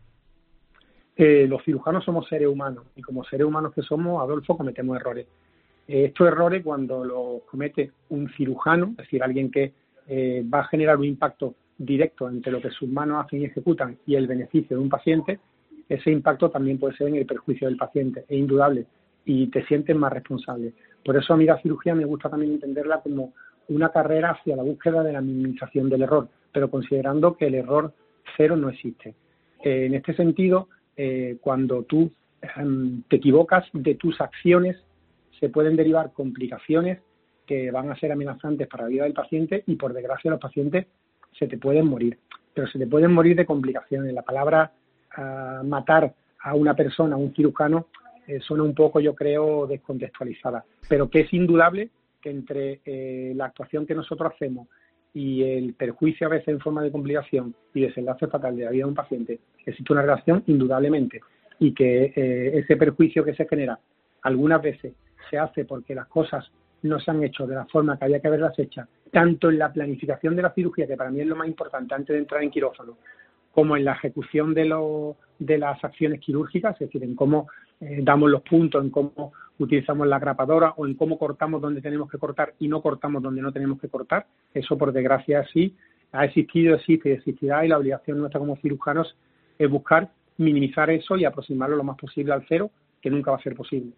Eh, los cirujanos somos seres humanos y como seres humanos que somos, Adolfo, cometemos errores. Eh, estos errores, cuando los comete un cirujano, es decir, alguien que eh, va a generar un impacto directo entre lo que sus manos hacen y ejecutan y el beneficio de un paciente, ese impacto también puede ser en el perjuicio del paciente, es indudable, y te sientes más responsable. Por eso a mí la cirugía me gusta también entenderla como una carrera hacia la búsqueda de la minimización del error, pero considerando que el error cero no existe. Eh, en este sentido, eh, cuando tú eh, te equivocas de tus acciones, se pueden derivar complicaciones que van a ser amenazantes para la vida del paciente y, por desgracia, los pacientes se te pueden morir. Pero se te pueden morir de complicaciones. La palabra uh, matar a una persona, a un cirujano, eh, suena un poco, yo creo, descontextualizada. Pero que es indudable que entre eh, la actuación que nosotros hacemos y el perjuicio a veces en forma de complicación y desenlace fatal de la vida de un paciente, existe una relación indudablemente y que eh, ese perjuicio que se genera algunas veces se hace porque las cosas no se han hecho de la forma que había que haberlas hechas, tanto en la planificación de la cirugía, que para mí es lo más importante antes de entrar en quirófano, como en la ejecución de, lo, de las acciones quirúrgicas, es decir, en cómo eh, damos los puntos, en cómo utilizamos la grapadora o en cómo cortamos donde tenemos que cortar y no cortamos donde no tenemos que cortar. Eso, por desgracia, sí ha existido, existe y existirá, y la obligación nuestra como cirujanos es buscar minimizar eso y aproximarlo lo más posible al cero, que nunca va a ser posible.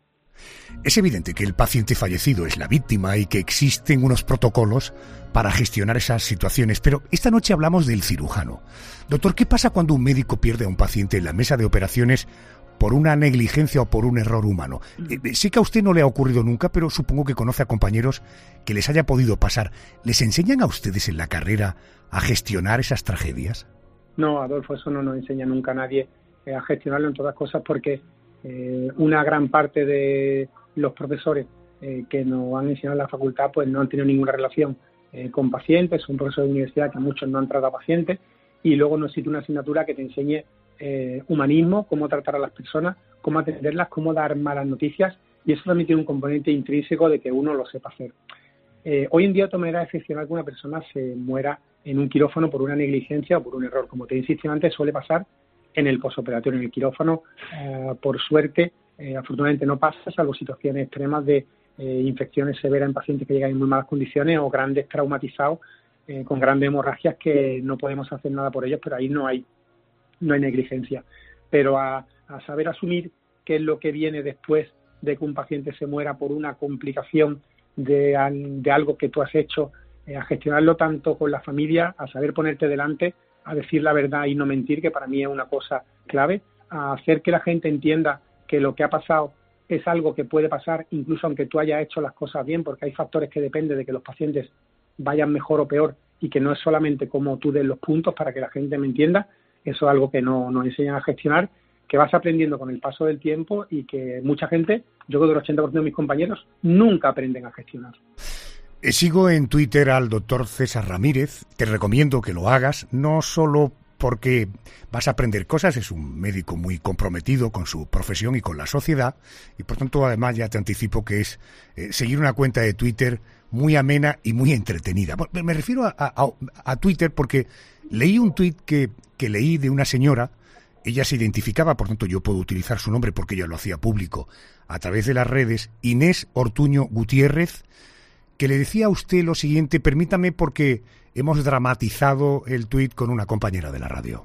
Es evidente que el paciente fallecido es la víctima y que existen unos protocolos para gestionar esas situaciones, pero esta noche hablamos del cirujano. Doctor, ¿qué pasa cuando un médico pierde a un paciente en la mesa de operaciones por una negligencia o por un error humano? Eh, sé que a usted no le ha ocurrido nunca, pero supongo que conoce a compañeros que les haya podido pasar. ¿Les enseñan a ustedes en la carrera a gestionar esas tragedias? No, Adolfo, eso no nos enseña nunca a nadie eh, a gestionarlo en todas cosas, porque Eh, una gran parte de los profesores eh, que nos han enseñado en la facultad pues no han tenido ninguna relación eh, con pacientes, son profesores de universidad que muchos no han tratado a pacientes, y luego no existe una asignatura que te enseñe eh, humanismo, cómo tratar a las personas, cómo atenderlas, cómo dar malas noticias, y eso también tiene un componente intrínseco de que uno lo sepa hacer. Eh, hoy en día tomará excepcional que una persona se muera en un quirófano por una negligencia o por un error. Como te insistí antes, suele pasar en el posoperatorio, en el quirófano, eh, por suerte, eh, afortunadamente no pasa, salvo situaciones extremas de eh, infecciones severas en pacientes que llegan en muy malas condiciones o grandes traumatizados eh, con grandes hemorragias que no podemos hacer nada por ellos, pero ahí no hay no hay negligencia. Pero a, a saber asumir qué es lo que viene después de que un paciente se muera por una complicación de, de algo que tú has hecho, eh, a gestionarlo tanto con la familia, a saber ponerte delante, a decir la verdad y no mentir, que para mí es una cosa clave, a hacer que la gente entienda que lo que ha pasado es algo que puede pasar incluso aunque tú hayas hecho las cosas bien, porque hay factores que dependen de que los pacientes vayan mejor o peor y que no es solamente como tú des los puntos para que la gente me entienda. Eso es algo que no nos enseñan a gestionar, que vas aprendiendo con el paso del tiempo y que mucha gente, yo creo que el ochenta por ciento de mis compañeros, nunca aprenden a gestionar. Sigo en Twitter al doctor César Ramírez. Te recomiendo que lo hagas, no solo porque vas a aprender cosas, es un médico muy comprometido con su profesión y con la sociedad, y por tanto además ya te anticipo que es eh, seguir una cuenta de Twitter muy amena y muy entretenida. Bueno, me refiero a, a, a Twitter porque leí un tuit que, que leí de una señora. Ella se identificaba, por tanto yo puedo utilizar su nombre porque ella lo hacía público a través de las redes, Inés Ortuño Gutiérrez, que le decía a usted lo siguiente, permítame porque hemos dramatizado el tuit con una compañera de la radio.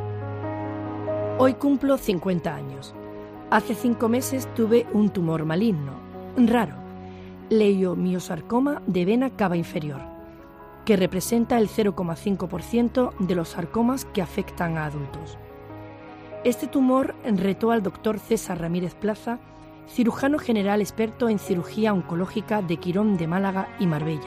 Hoy cumplo cincuenta años. Hace cinco meses tuve un tumor maligno, raro, leiomiosarcoma de vena cava inferior, que representa el cero coma cinco por ciento de los sarcomas que afectan a adultos. Este tumor retó al doctor César Ramírez Plaza, cirujano general experto en cirugía oncológica de Quirón de Málaga y Marbella.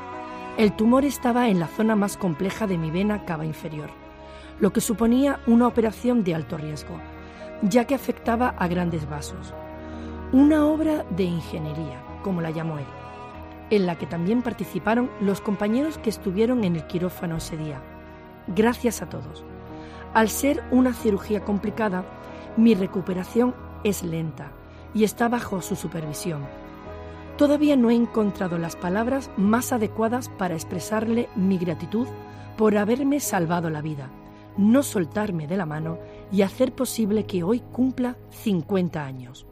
El tumor estaba en la zona más compleja de mi vena cava inferior, lo que suponía una operación de alto riesgo, ya que afectaba a grandes vasos. Una obra de ingeniería, como la llamó él, en la que también participaron los compañeros que estuvieron en el quirófano ese día. Gracias a todos. Al ser una cirugía complicada, mi recuperación es lenta y está bajo su supervisión. Todavía no he encontrado las palabras más adecuadas para expresarle mi gratitud por haberme salvado la vida, no soltarme de la mano y hacer posible que hoy cumpla cincuenta años.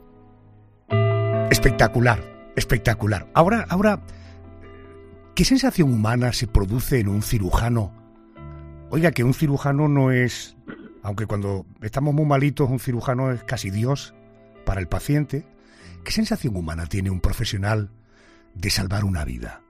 Espectacular, espectacular. Ahora, ahora, ¿qué sensación humana se produce en un cirujano? Oiga, que un cirujano no es, aunque cuando estamos muy malitos, un cirujano es casi Dios para el paciente. ¿Qué sensación humana tiene un profesional de salvar una vida?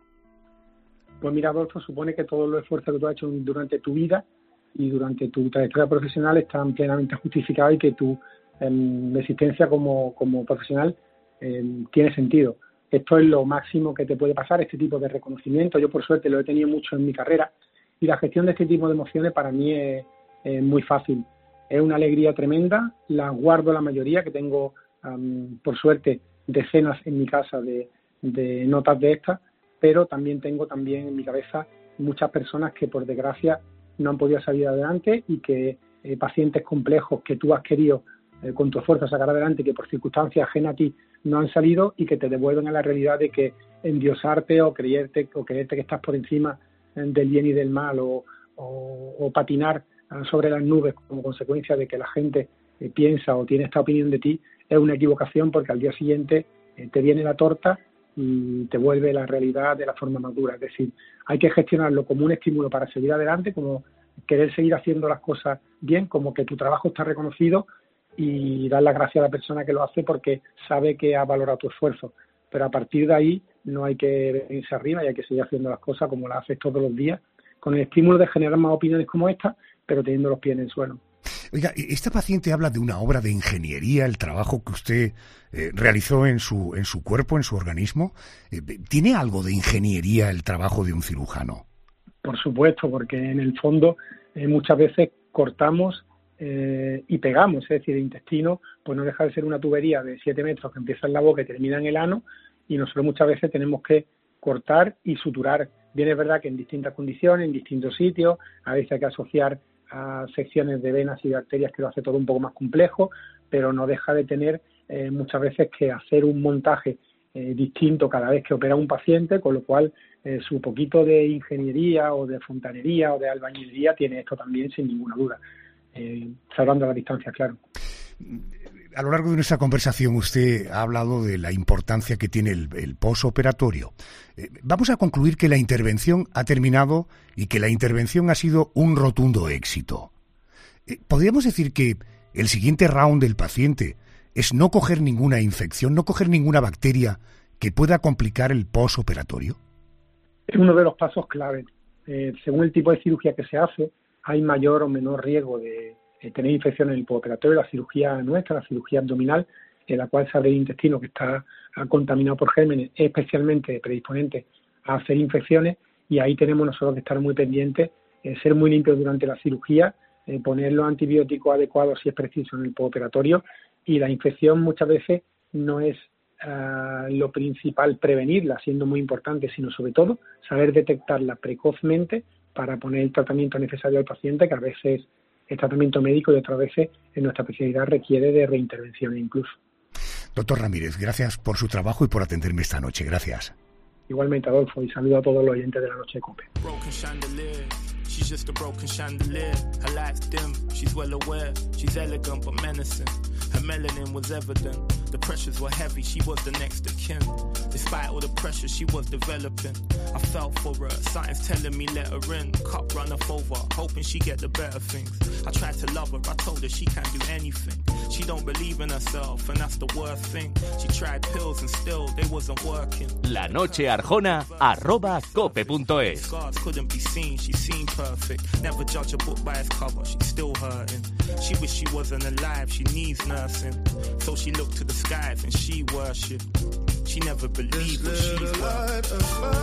Pues mira, Adolfo, supone que todos los esfuerzos que tú has hecho durante tu vida y durante tu trayectoria profesional están plenamente justificados y que tu eh, existencia como, como profesional eh, tiene sentido. Esto es lo máximo que te puede pasar, este tipo de reconocimiento. Yo, por suerte, lo he tenido mucho en mi carrera y la gestión de este tipo de emociones para mí es, es muy fácil. Es una alegría tremenda, la guardo la mayoría, que tengo, um, por suerte, decenas en mi casa de, de notas de estas, pero también tengo también en mi cabeza muchas personas que, por desgracia, no han podido salir adelante y que eh, pacientes complejos que tú has querido eh, con tu esfuerzo sacar adelante, que por circunstancias ajenas a ti no han salido y que te devuelven a la realidad de que endiosarte o creerte, o creerte que estás por encima eh, del bien y del mal o, o, o patinar eh, sobre las nubes como consecuencia de que la gente eh, piensa o tiene esta opinión de ti es una equivocación, porque al día siguiente eh, te viene la torta y te vuelve la realidad de la forma más dura. Es decir, hay que gestionarlo como un estímulo para seguir adelante, como querer seguir haciendo las cosas bien, como que tu trabajo está reconocido y dar las gracias a la persona que lo hace porque sabe que ha valorado tu esfuerzo. Pero a partir de ahí no hay que venirse arriba y hay que seguir haciendo las cosas como las haces todos los días, con el estímulo de generar más opiniones como esta, pero teniendo los pies en el suelo. Oiga, esta paciente habla de una obra de ingeniería, el trabajo que usted eh, realizó en su en su cuerpo, en su organismo. Eh, ¿Tiene algo de ingeniería el trabajo de un cirujano? Por supuesto, porque en el fondo eh, muchas veces cortamos eh, y pegamos, es decir, el intestino pues no deja de ser una tubería de siete metros que empieza en la boca y termina en el ano, y nosotros muchas veces tenemos que cortar y suturar. Bien, es verdad que en distintas condiciones, en distintos sitios, a veces hay que asociar a secciones de venas y de arterias que lo hace todo un poco más complejo, pero no deja de tener eh, muchas veces que hacer un montaje eh, distinto cada vez que opera un paciente, con lo cual eh, su poquito de ingeniería o de fontanería o de albañilería tiene esto también, sin ninguna duda, eh, salvando la distancia, claro. A lo largo de nuestra conversación usted ha hablado de la importancia que tiene el, el posoperatorio. Eh, vamos a concluir que la intervención ha terminado y que la intervención ha sido un rotundo éxito. Eh, ¿Podríamos decir que el siguiente round del paciente es no coger ninguna infección, no coger ninguna bacteria que pueda complicar el posoperatorio? Es uno de los pasos clave. Eh, según el tipo de cirugía que se hace, hay mayor o menor riesgo de tener infección en el postoperatorio. La cirugía nuestra, la cirugía abdominal, en la cual se abre el intestino que está contaminado por gérmenes, es especialmente predisponente a hacer infecciones, y ahí tenemos nosotros que estar muy pendientes, eh, ser muy limpios durante la cirugía, eh, poner los antibióticos adecuados si es preciso en el postoperatorio, y la infección muchas veces no es uh, lo principal prevenirla, siendo muy importante, sino sobre todo saber detectarla precozmente para poner el tratamiento necesario al paciente, que a veces el tratamiento médico y otras veces en nuestra especialidad requiere de reintervención incluso. Doctor Ramírez, gracias por su trabajo y por atenderme esta noche. Gracias. Igualmente, Adolfo, y saludo a todos los oyentes de la noche de COPE. She's just a broken chandelier. Her lights dim, she's well aware. She's elegant but menacing. Her melanin was evident. The pressures were heavy, she was the next of kin. Despite all the pressure she was developing, I felt for her, something's telling me let her in. Cup run off over, hoping she get the better things. I tried to love her, I told her she can't do anything. She don't believe in herself, and that's the worst thing. She tried pills and still they wasn't working. La Noche Arjona, arroba cope punto es. Scars couldn't be seen, she seemed perfect. Never judge a book by its cover, she's still hurting. She wish she wasn't alive, she needs nursing. So she looked to the skies and she worshipped. She never believed what she's worth.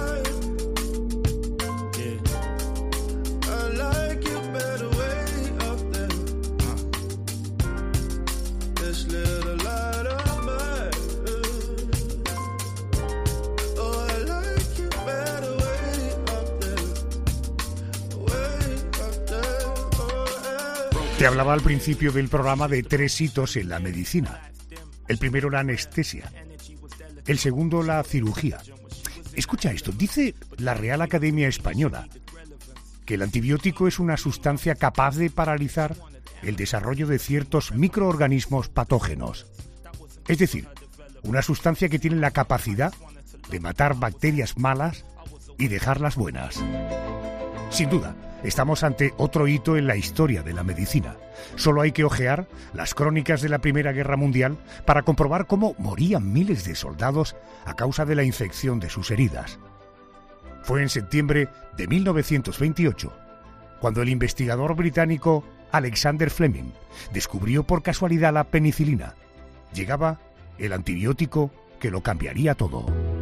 Yeah. I like you better way up there. Uh. This little light of mine. Oh, I like you better way up there. Way up there. Oh, eh. Te hablaba al principio del programa de tres hitos en la medicina. El primero, la anestesia. El segundo, la cirugía. Escucha esto, dice la Real Academia Española que el antibiótico es una sustancia capaz de paralizar el desarrollo de ciertos microorganismos patógenos. Es decir, una sustancia que tiene la capacidad de matar bacterias malas y dejarlas buenas. Sin duda, estamos ante otro hito en la historia de la medicina. Solo hay que hojear las crónicas de la Primera Guerra Mundial para comprobar cómo morían miles de soldados a causa de la infección de sus heridas. Fue en septiembre de mil novecientos veintiocho cuando el investigador británico Alexander Fleming descubrió por casualidad la penicilina. Llegaba el antibiótico que lo cambiaría todo.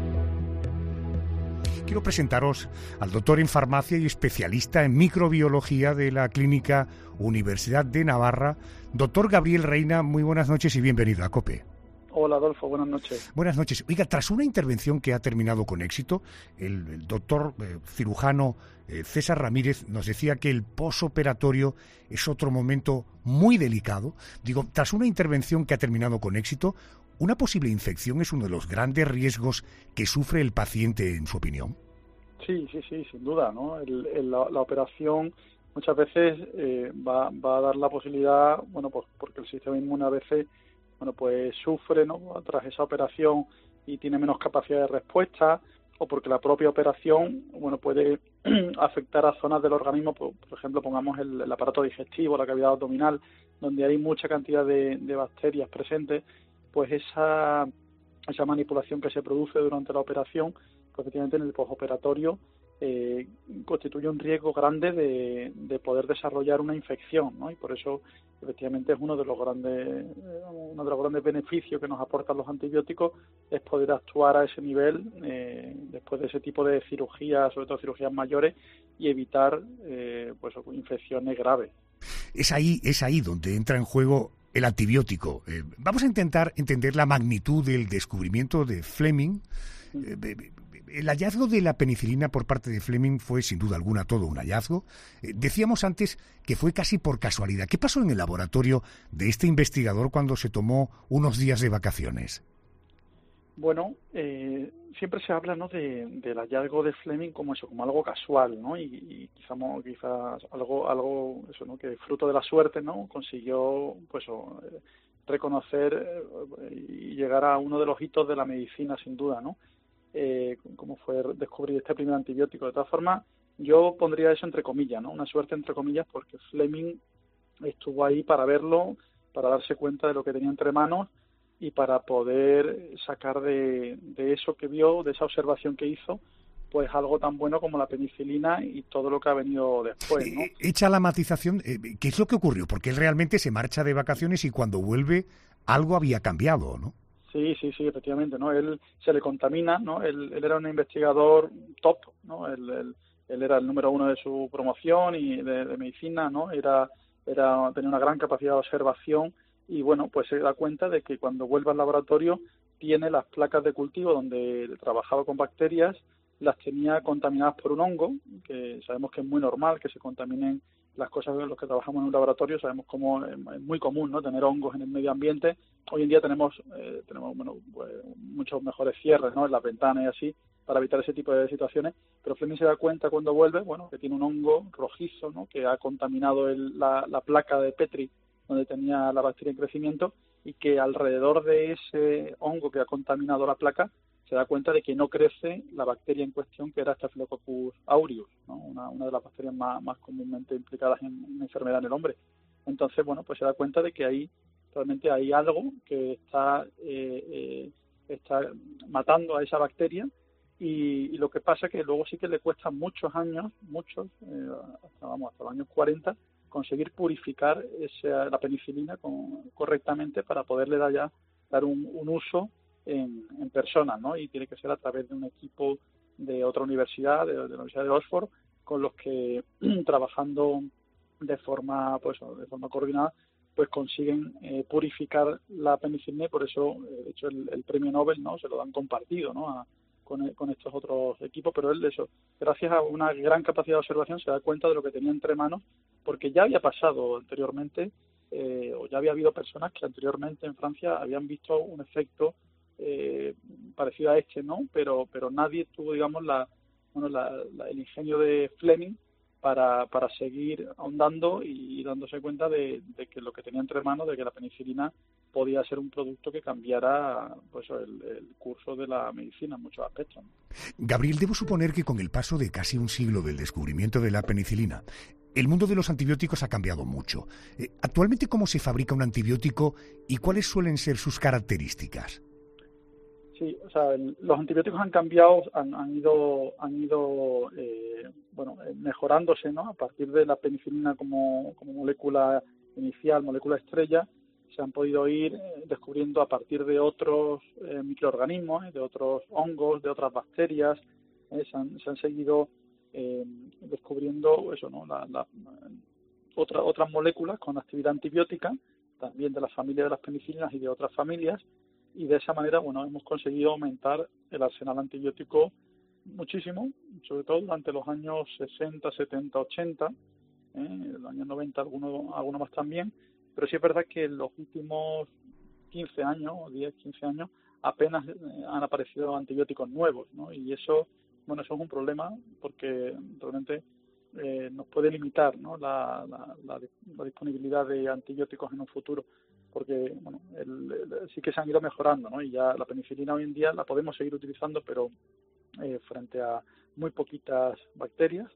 Quiero presentaros al doctor en farmacia y especialista en microbiología de la Clínica Universidad de Navarra, doctor Gabriel Reina. Muy buenas noches y bienvenido a COPE. Hola, Adolfo, buenas noches. Buenas noches. Oiga, tras una intervención que ha terminado con éxito, el, el doctor eh, cirujano eh, César Ramírez nos decía que el posoperatorio es otro momento muy delicado. Digo, tras una intervención que ha terminado con éxito, ¿una posible infección es uno de los grandes riesgos que sufre el paciente, en su opinión? Sí, sí, sí, sin duda, ¿no? El, el, la, la operación muchas veces eh, va, va a dar la posibilidad, bueno, pues porque el sistema inmune a veces, bueno, pues sufre, ¿no?, tras esa operación y tiene menos capacidad de respuesta, o porque la propia operación, bueno, puede afectar a zonas del organismo, por, por ejemplo, pongamos el, el aparato digestivo, la cavidad abdominal, donde hay mucha cantidad de, de bacterias presentes, pues esa, esa manipulación que se produce durante la operación, pues efectivamente en el posoperatorio eh, constituye un riesgo grande de, de poder desarrollar una infección, ¿no? Y por eso efectivamente es uno de los grandes uno de los grandes beneficios que nos aportan los antibióticos, es poder actuar a ese nivel eh, después de ese tipo de cirugías, sobre todo cirugías mayores, y evitar eh, pues infecciones graves. Es ahí, es ahí donde entra en juego el antibiótico. Eh, vamos a intentar entender la magnitud del descubrimiento de Fleming. Eh, el hallazgo de la penicilina por parte de Fleming fue, sin duda alguna, todo un hallazgo. Eh, decíamos antes que fue casi por casualidad. ¿Qué pasó en el laboratorio de este investigador cuando se tomó unos días de vacaciones? Bueno, eh, siempre se habla, ¿no?, de, del hallazgo de Fleming como eso, como algo casual, ¿no? Y, y quizás, quizás algo, algo, eso, ¿no?, que fruto de la suerte, ¿no?, consiguió, pues, oh, eh, reconocer eh, y llegar a uno de los hitos de la medicina, sin duda, ¿no? Eh, como fue descubrir este primer antibiótico. De todas formas, yo pondría eso entre comillas, ¿no? Una suerte entre comillas, porque Fleming estuvo ahí para verlo, para darse cuenta de lo que tenía entre manos y para poder sacar de, de eso que vio, de esa observación que hizo, pues algo tan bueno como la penicilina y todo lo que ha venido después, ¿no? Hecha la matización, ¿qué es lo que ocurrió? Porque él realmente se marcha de vacaciones y cuando vuelve algo había cambiado, ¿no? Sí, sí, sí, efectivamente, ¿no? Él se le contamina, ¿no? Él, él era un investigador top, ¿no? Él, él, él era el número uno de su promoción y de, de medicina, ¿no? Era, era, tenía una gran capacidad de observación y, bueno, pues se da cuenta de que cuando vuelve al laboratorio tiene las placas de cultivo donde trabajaba con bacterias, las tenía contaminadas por un hongo, que sabemos que es muy normal que se contaminen las cosas en las que trabajamos en un laboratorio. Sabemos cómo es muy común, ¿no?, tener hongos en el medio ambiente. Hoy en día tenemos eh, tenemos bueno, pues, muchos mejores cierres, ¿no?, en las ventanas y así, para evitar ese tipo de situaciones, pero Fleming se da cuenta cuando vuelve, bueno, que tiene un hongo rojizo, ¿no?, que ha contaminado el, la, la placa de Petri donde tenía la bacteria en crecimiento, y que alrededor de ese hongo que ha contaminado la placa se da cuenta de que no crece la bacteria en cuestión, que era Staphylococcus aureus, ¿no? una, una de las bacterias más, más comúnmente implicadas en una enfermedad en el hombre. Entonces, bueno, pues se da cuenta de que ahí realmente hay algo que está, eh, eh, está matando a esa bacteria y, y lo que pasa es que luego sí que le cuesta muchos años, muchos, eh, hasta, vamos, hasta los años cuarenta, conseguir purificar esa, la penicilina con, correctamente para poderle dar ya dar un, un uso en, en personas, ¿no? Y tiene que ser a través de un equipo de otra universidad, de, de la Universidad de Oxford, con los que trabajando de forma, pues, de forma coordinada, pues consiguen eh, purificar la penicilina y por eso, eh, de hecho, el, el premio Nobel, ¿no? Se lo dan compartido, ¿no? A, con, con estos otros equipos, pero él, eso, gracias a una gran capacidad de observación, se da cuenta de lo que tenía entre manos, porque ya había pasado anteriormente, eh, o ya había habido personas que anteriormente en Francia habían visto un efecto eh, parecido a este, ¿no? Pero pero nadie tuvo, digamos, la, bueno, la, la, el ingenio de Fleming para, para seguir ahondando y, y dándose cuenta de, de que lo que tenía entre manos, de que la penicilina podía ser un producto que cambiara, pues, el, el curso de la medicina en muchos aspectos, ¿no? Gabriel, debo suponer que con el paso de casi un siglo del descubrimiento de la penicilina, el mundo de los antibióticos ha cambiado mucho. Eh, actualmente, ¿cómo se fabrica un antibiótico y cuáles suelen ser sus características? Sí, o sea, el, los antibióticos han cambiado, han, han ido, han ido, eh, bueno, mejorándose, ¿no? A partir de la penicilina como, como molécula inicial, molécula estrella, se han podido ir eh, descubriendo a partir de otros eh, microorganismos, eh, de otros hongos, de otras bacterias, eh, se, han, se han seguido eh, descubriendo eso, ¿no? La, la, otra, otras moléculas con actividad antibiótica, también de la familia de las penicilinas y de otras familias, y de esa manera, bueno, hemos conseguido aumentar el arsenal antibiótico muchísimo, sobre todo durante los años sesenta, setenta, ochenta, ¿eh? En los años noventa algunos alguno más también, pero sí es verdad que en los últimos quince años, diez, quince años, apenas eh, han aparecido antibióticos nuevos, ¿no? Y eso, bueno, eso es un problema porque realmente eh, nos puede limitar, ¿no? la, la, la, la disponibilidad de antibióticos en un futuro, porque bueno, el, el, sí que se han ido mejorando, ¿no? Y ya la penicilina hoy en día la podemos seguir utilizando, pero eh, frente a muy poquitas bacterias,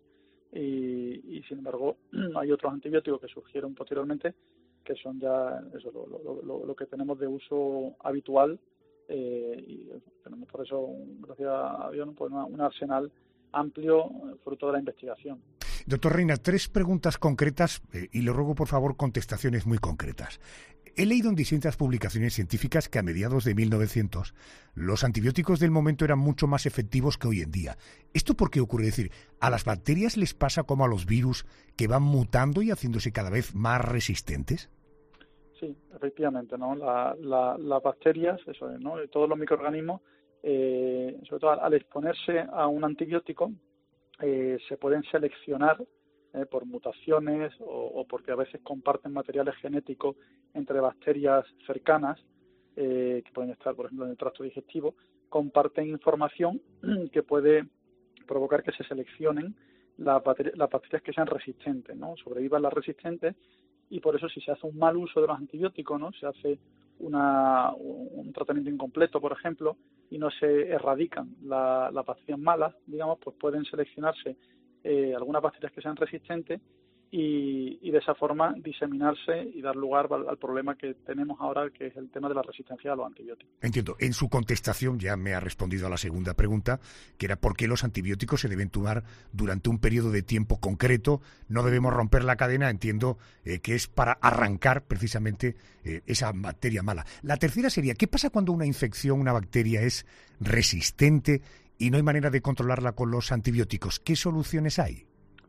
y, y sin embargo hay otros antibióticos que surgieron posteriormente que son ya eso lo, lo, lo, lo que tenemos de uso habitual, eh, y tenemos por eso, gracias a Dios, pues una, un arsenal amplio fruto de la investigación. Doctor Reina, tres preguntas concretas eh, y le ruego por favor contestaciones muy concretas. He leído en distintas publicaciones científicas que a mediados de mil novecientos los antibióticos del momento eran mucho más efectivos que hoy en día. ¿Esto por qué ocurre? Es decir, ¿a las bacterias les pasa como a los virus que van mutando y haciéndose cada vez más resistentes? Sí, efectivamente, ¿no? La, la, las bacterias, eso es, ¿no? Todos los microorganismos, eh, sobre todo al exponerse a un antibiótico, eh, se pueden seleccionar eh, por mutaciones o, o porque a veces comparten materiales genéticos entre bacterias cercanas, eh, que pueden estar, por ejemplo, en el tracto digestivo, comparten información que puede provocar que se seleccionen las bacterias, las bacterias que sean resistentes, ¿no? Sobrevivan las resistentes, y por eso si se hace un mal uso de los antibióticos, ¿no? Se hace una, un tratamiento incompleto, por ejemplo, y no se erradican la, las bacterias malas, digamos, pues pueden seleccionarse eh, algunas bacterias que sean resistentes y, y de esa forma diseminarse y dar lugar al, al problema que tenemos ahora, que es el tema de la resistencia a los antibióticos. Entiendo. En su contestación ya me ha respondido a la segunda pregunta, que era por qué los antibióticos se deben tomar durante un periodo de tiempo concreto. No debemos romper la cadena, entiendo eh, que es para arrancar precisamente eh, esa bacteria mala. La tercera sería, ¿qué pasa cuando una infección, una bacteria es resistente y no hay manera de controlarla con los antibióticos? ¿Qué soluciones hay?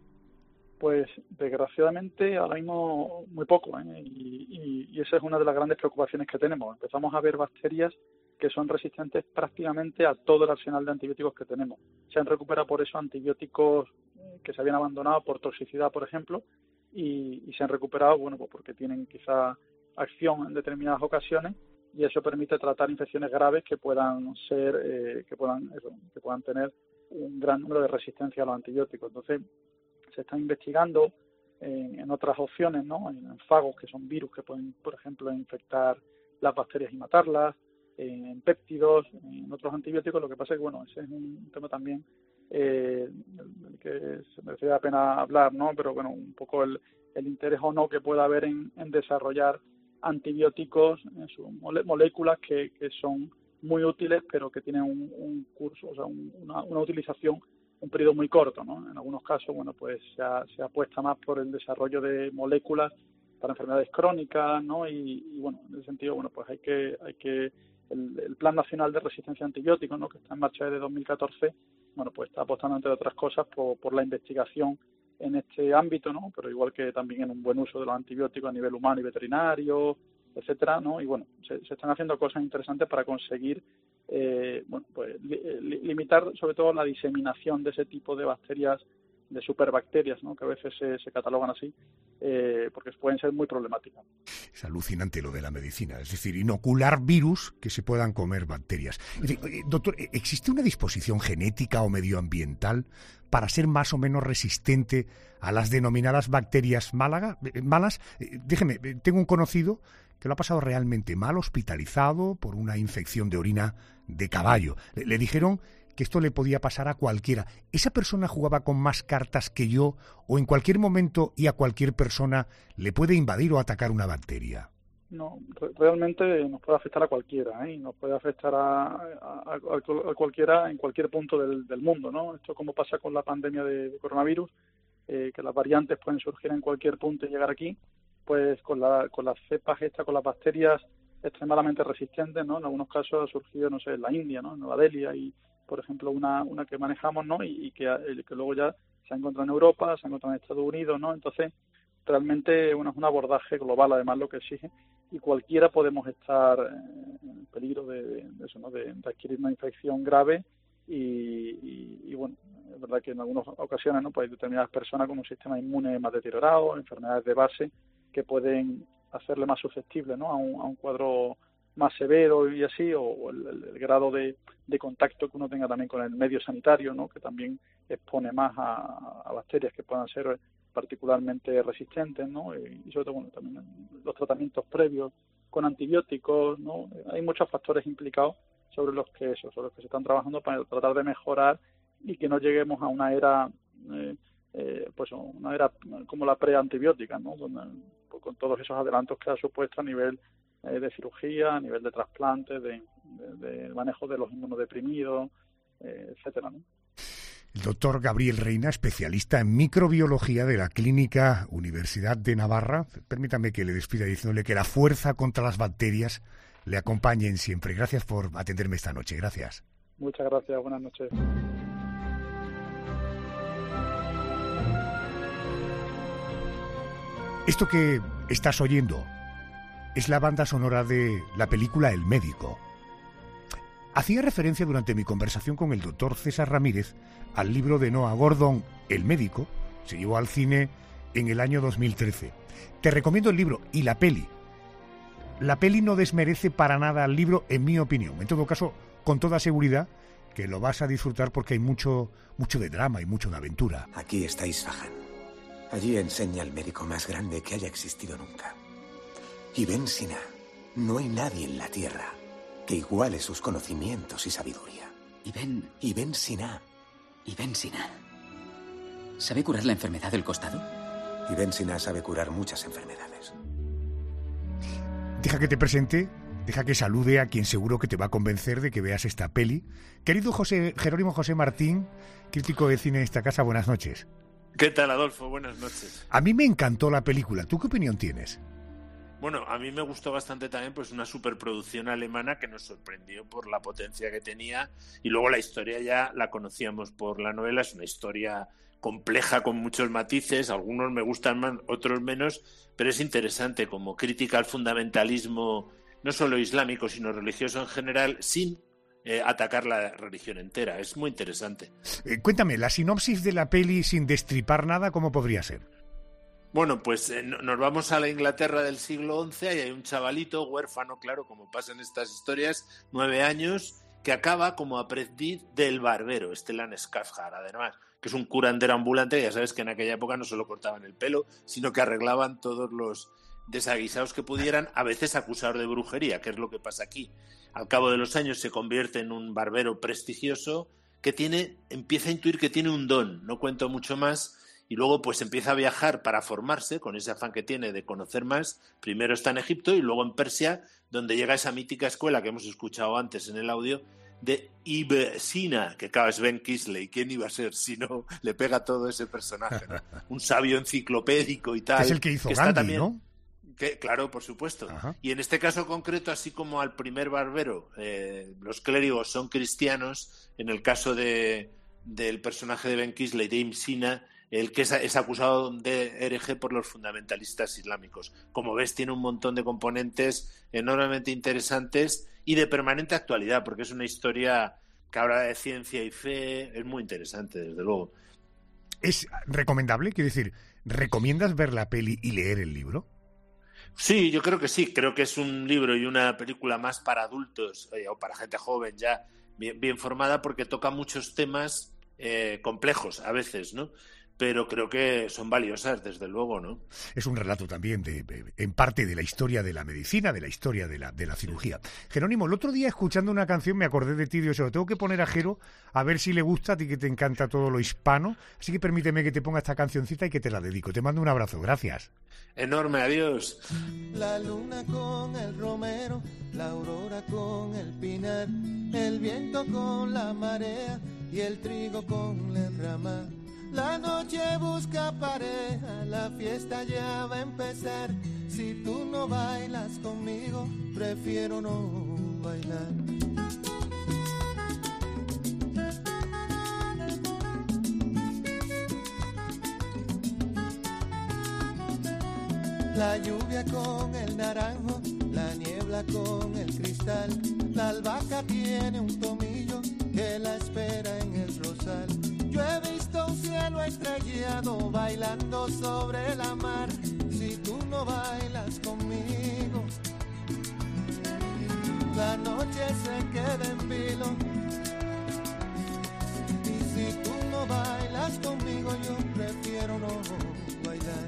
Pues desgraciadamente ahora mismo muy poco, ¿eh? y, y, y esa es una de las grandes preocupaciones que tenemos. Empezamos a ver bacterias que son resistentes prácticamente a todo el arsenal de antibióticos que tenemos. Se han recuperado por eso antibióticos que se habían abandonado por toxicidad, por ejemplo, y, y se han recuperado, bueno, pues porque tienen quizá acción en determinadas ocasiones, y eso permite tratar infecciones graves que puedan ser, eh, que puedan, eso, que puedan tener un gran número de resistencia a los antibióticos. Entonces, se está investigando en, en otras opciones, ¿no? En, en fagos, que son virus que pueden, por ejemplo, infectar las bacterias y matarlas, en péptidos, en otros antibióticos. Lo que pasa es que, bueno, ese es un tema también eh, del que se merece la pena hablar, ¿no? Pero, bueno, un poco el, el interés o no que pueda haber en, en desarrollar antibióticos, en sus mole, moléculas que, que son muy útiles, pero que tienen un, un curso, o sea, un, una, una utilización, un periodo muy corto, ¿no? En algunos casos, bueno, pues se, ha, se apuesta más por el desarrollo de moléculas para enfermedades crónicas, ¿no? Y, y bueno, en ese sentido, bueno, pues hay que, hay que el, el Plan Nacional de Resistencia a Antibióticos, ¿no? Que está en marcha desde dos mil catorce, bueno, pues está apostando, entre otras cosas, por, por la investigación en este ámbito, ¿no? Pero igual que también en un buen uso de los antibióticos a nivel humano y veterinario, etcétera, ¿no? Y bueno, se, se están haciendo cosas interesantes para conseguir, eh, bueno, pues li, li, limitar sobre todo la diseminación de ese tipo de bacterias, de superbacterias, ¿no? Que a veces se, se catalogan así, eh, porque pueden ser muy problemáticas. Es alucinante lo de la medicina, es decir, inocular virus que se puedan comer bacterias. Es decir, doctor, ¿existe una disposición genética o medioambiental para ser más o menos resistente a las denominadas bacterias málaga, malas? Déjeme, tengo un conocido que lo ha pasado realmente mal, hospitalizado por una infección de orina de caballo. Le, le dijeron que esto le podía pasar a cualquiera. ¿Esa persona jugaba con más cartas que yo o en cualquier momento y a cualquier persona le puede invadir o atacar una bacteria? No, realmente nos puede afectar a cualquiera, ¿eh? Nos puede afectar a, a, a, a cualquiera en cualquier punto del, del mundo, ¿no? Esto como pasa con la pandemia de, de coronavirus, eh, que las variantes pueden surgir en cualquier punto y llegar aquí, pues con, la, con las cepas estas, con las bacterias extremadamente resistentes, ¿no? En algunos casos ha surgido, no sé, en la India, ¿no? En Nueva Delhi hay, por ejemplo, una, una que manejamos, ¿no? Y, y que, que luego ya se ha encontrado en Europa, se ha encontrado en Estados Unidos, ¿no? Entonces, realmente bueno, es un abordaje global, además, lo que exige, y cualquiera podemos estar en peligro de, de, de eso, ¿no? De, de adquirir una infección grave y, y, y, bueno, es verdad que en algunas ocasiones, ¿no? Pues hay determinadas personas con un sistema inmune más deteriorado, enfermedades de base, que pueden hacerle más susceptible, ¿no? a, un, a un cuadro más severo y así, o, o el, el, el grado de, de contacto que uno tenga también con el medio sanitario, ¿no? Que también expone más a, a bacterias que puedan ser particularmente resistentes, ¿no? Y, y sobre todo, bueno, también los tratamientos previos con antibióticos, ¿no? Hay muchos factores implicados sobre los que eso, sobre los que se están trabajando para tratar de mejorar y que no lleguemos a una era eh, eh, pues una era como la preantibiótica, ¿no? Donde, pues, con todos esos adelantos que ha supuesto a nivel eh, de cirugía, a nivel de trasplantes, de, de, de manejo de los inmunodeprimidos, eh, etcétera, ¿no? El doctor Gabriel Reina, especialista en microbiología de la Clínica Universidad de Navarra. Permítame que le despida diciéndole que la fuerza contra las bacterias le acompañen siempre. Gracias por atenderme esta noche. Gracias. Muchas gracias. Buenas noches. Esto que estás oyendo es la banda sonora de la película El Médico. Hacía referencia durante mi conversación con el doctor César Ramírez al libro de Noah Gordon, El Médico. Se llevó al cine en el año dos mil trece. Te recomiendo el libro y la peli. La peli no desmerece para nada al libro, en mi opinión. En todo caso, con toda seguridad, que lo vas a disfrutar porque hay mucho, mucho de drama y mucho de aventura. Aquí está Isfahan. Allí enseña el médico más grande que haya existido nunca. Ibn Sina. No hay nadie en la Tierra que iguale sus conocimientos y sabiduría. Ibn... Ibn Sina. Ibn Sina. ¿Sabe curar la enfermedad del costado? Ibn Sina sabe curar muchas enfermedades. Deja que te presente, deja que salude a quien seguro que te va a convencer de que veas esta peli. Querido José Jerónimo José Martín, crítico de cine de esta casa, buenas noches. ¿Qué tal, Adolfo? Buenas noches. A mí me encantó la película. ¿Tú qué opinión tienes? Bueno, a mí me gustó bastante también, pues una superproducción alemana que nos sorprendió por la potencia que tenía, y luego la historia ya la conocíamos por la novela. Es una historia compleja con muchos matices, algunos me gustan más, otros menos, pero es interesante como crítica al fundamentalismo no solo islámico sino religioso en general, sin eh, atacar la religión entera. Es muy interesante. Eh, cuéntame, la sinopsis de la peli sin destripar nada, ¿cómo podría ser? Bueno, pues eh, nos vamos a la Inglaterra del siglo once y hay un chavalito huérfano, claro, como pasa en estas historias, nueve años, que acaba como aprendiz del barbero, Stellan Skarsgård, además, que es un curandero ambulante. Ya sabes que en aquella época no solo cortaban el pelo, sino que arreglaban todos los desaguisados que pudieran, a veces acusados de brujería, que es lo que pasa aquí. Al cabo de los años se convierte en un barbero prestigioso que tiene, empieza a intuir que tiene un don, no cuento mucho más, y luego pues empieza a viajar para formarse, con ese afán que tiene de conocer más. Primero está en Egipto y luego en Persia, donde llega esa mítica escuela que hemos escuchado antes en el audio, de Ibn Sina, que claro, es Ben Kingsley. ¿Quién iba a ser si no le pega todo ese personaje, ¿no? Un sabio enciclopédico y tal. Que es el que hizo que Gandhi, también, ¿no? Que, claro, por supuesto. Ajá. Y en este caso concreto, así como al primer barbero, eh, los clérigos son cristianos, en el caso de, del personaje de Ben Kingsley, de Ibn Sina, el que es, es acusado de hereje por los fundamentalistas islámicos. Como ves, tiene un montón de componentes enormemente interesantes y de permanente actualidad, porque es una historia que habla de ciencia y fe, es muy interesante, desde luego. ¿Es recomendable? Quiero decir, ¿recomiendas ver la peli y leer el libro? Sí, yo creo que sí. Creo que es un libro y una película más para adultos eh, o para gente joven ya bien, bien formada, porque toca muchos temas eh, complejos a veces, ¿no? Pero creo que son valiosas, desde luego, ¿no? Es un relato también, de, de, en parte, de la historia de la medicina, de la historia de la, de la cirugía. Jerónimo, el otro día, escuchando una canción, me acordé de ti, Dios, lo tengo que poner a Jero, a ver si le gusta, a ti que te encanta todo lo hispano. Así que permíteme que te ponga esta cancioncita y que te la dedico. Te mando un abrazo, gracias. Enorme, adiós. La luna con el romero, la aurora con el pinar, el viento con la marea y el trigo con la rama. La noche busca pareja, la fiesta ya va a empezar. Si tú no bailas conmigo, prefiero no bailar. La lluvia con el naranjo, la niebla con el cristal. La albahaca tiene un tomillo que la espera en el rosal. Yo he visto un cielo estrellado bailando sobre la mar. Si tú no bailas conmigo, la noche se queda en vilo. Y si tú no bailas conmigo, yo prefiero no bailar.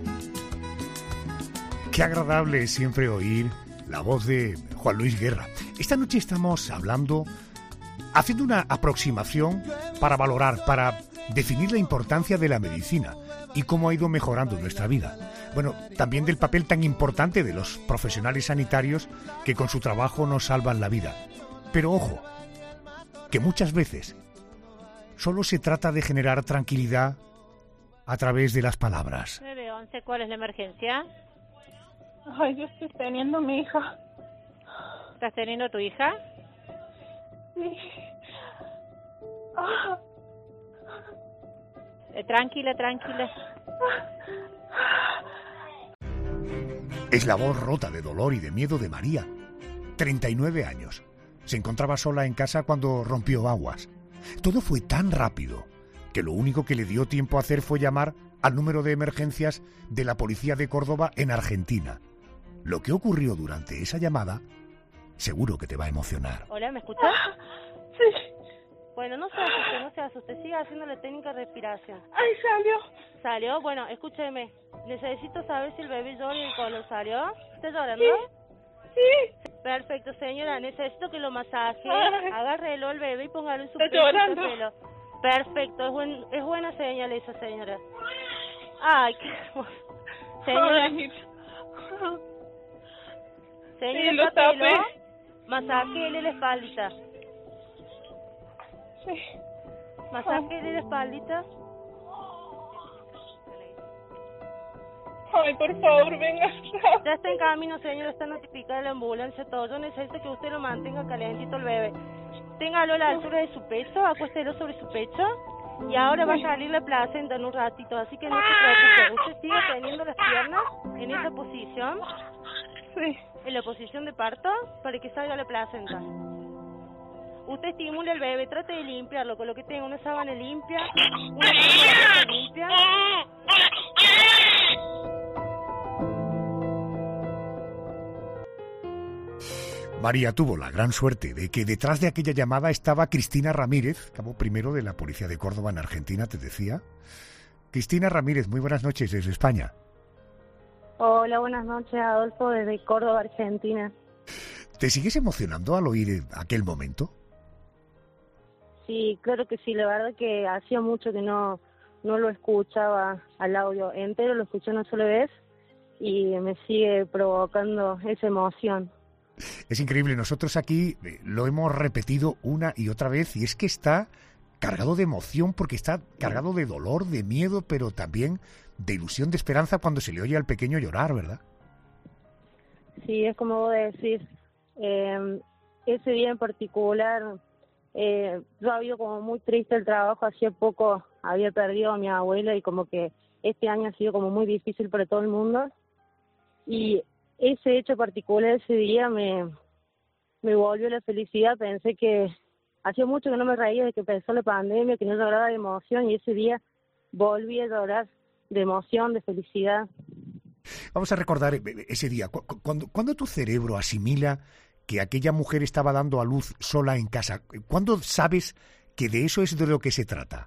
Qué agradable es siempre oír la voz de Juan Luis Guerra. Esta noche estamos hablando, haciendo una aproximación para valorar, para definir la importancia de la medicina y cómo ha ido mejorando nuestra vida. Bueno, también del papel tan importante de los profesionales sanitarios que con su trabajo nos salvan la vida. Pero ojo, que muchas veces solo se trata de generar tranquilidad a través de las palabras. nueve once, ¿cuál es la emergencia? Ay, yo estoy teniendo a mi hija. ¿Estás teniendo a tu hija? Sí. Ah. Eh, tranquila, tranquila. Es la voz rota de dolor y de miedo de María. treinta y nueve años. Se encontraba sola en casa cuando rompió aguas. Todo fue tan rápido que lo único que le dio tiempo a hacer fue llamar al número de emergencias de la policía de Córdoba en Argentina. Lo que ocurrió durante esa llamada seguro que te va a emocionar. Hola, ¿me escuchas? Sí. Bueno, no se asuste, no se asuste. Siga haciendo la técnica de respiración. Ay, salió. ¿Salió? Bueno, escúcheme. Necesito saber si el bebé llora y el color salió. ¿Está llorando? Sí. Sí. Perfecto, señora. Necesito que lo masaje. Ay. Agárrelo al bebé y póngalo en su Está pecho. llorando. Pelo. Perfecto, es, buen, es buena señal esa, señora. Ay, qué hermoso. Señora. Ay. Señora, Sí, lo pelo. tapé. Masajele la espaldita. Sí. Masajele la espaldita. Ay, por favor, venga. Ya está en camino, señora, está notificada la ambulancia, todo. Yo necesito que usted lo mantenga calentito el bebé. Téngalo a la altura de su pecho, acuéstelo sobre su pecho. Y ahora va a salir la placenta en un ratito, así que no se preocupe. Usted sigue teniendo las piernas en esa posición. Sí. En la posición de parto, para que salga la placenta. Usted estimule al bebé, trate de limpiarlo con lo que tenga, una sábana limpia, una sábana limpia. María tuvo la gran suerte de que detrás de aquella llamada estaba Cristina Ramírez, cabo primero de la Policía de Córdoba en Argentina, te decía. Cristina Ramírez, muy buenas noches desde España. Hola, buenas noches, Adolfo, desde Córdoba, Argentina. ¿Te sigues emocionando al oír aquel momento? Sí, claro que sí, la verdad que hacía mucho que no, no lo escuchaba al audio entero, lo escuché una sola vez y me sigue provocando esa emoción. Es increíble, nosotros aquí lo hemos repetido una y otra vez y es que está cargado de emoción porque está cargado de dolor, de miedo, pero también de ilusión, de esperanza cuando se le oye al pequeño llorar, ¿verdad? Sí, es como vos decís, eh, ese día en particular, eh, yo había como muy triste el trabajo, hacía poco había perdido a mi abuela y como que este año ha sido como muy difícil para todo el mundo y ese hecho particular ese día me, me volvió la felicidad. Pensé que hacía mucho que no me reía de que empezó la pandemia, que no lloraba de emoción y ese día volví a llorar de emoción, de felicidad. Vamos a recordar ese día, cuando, cuando tu cerebro asimila que aquella mujer estaba dando a luz sola en casa. ¿Cuándo sabes que de eso es de lo que se trata?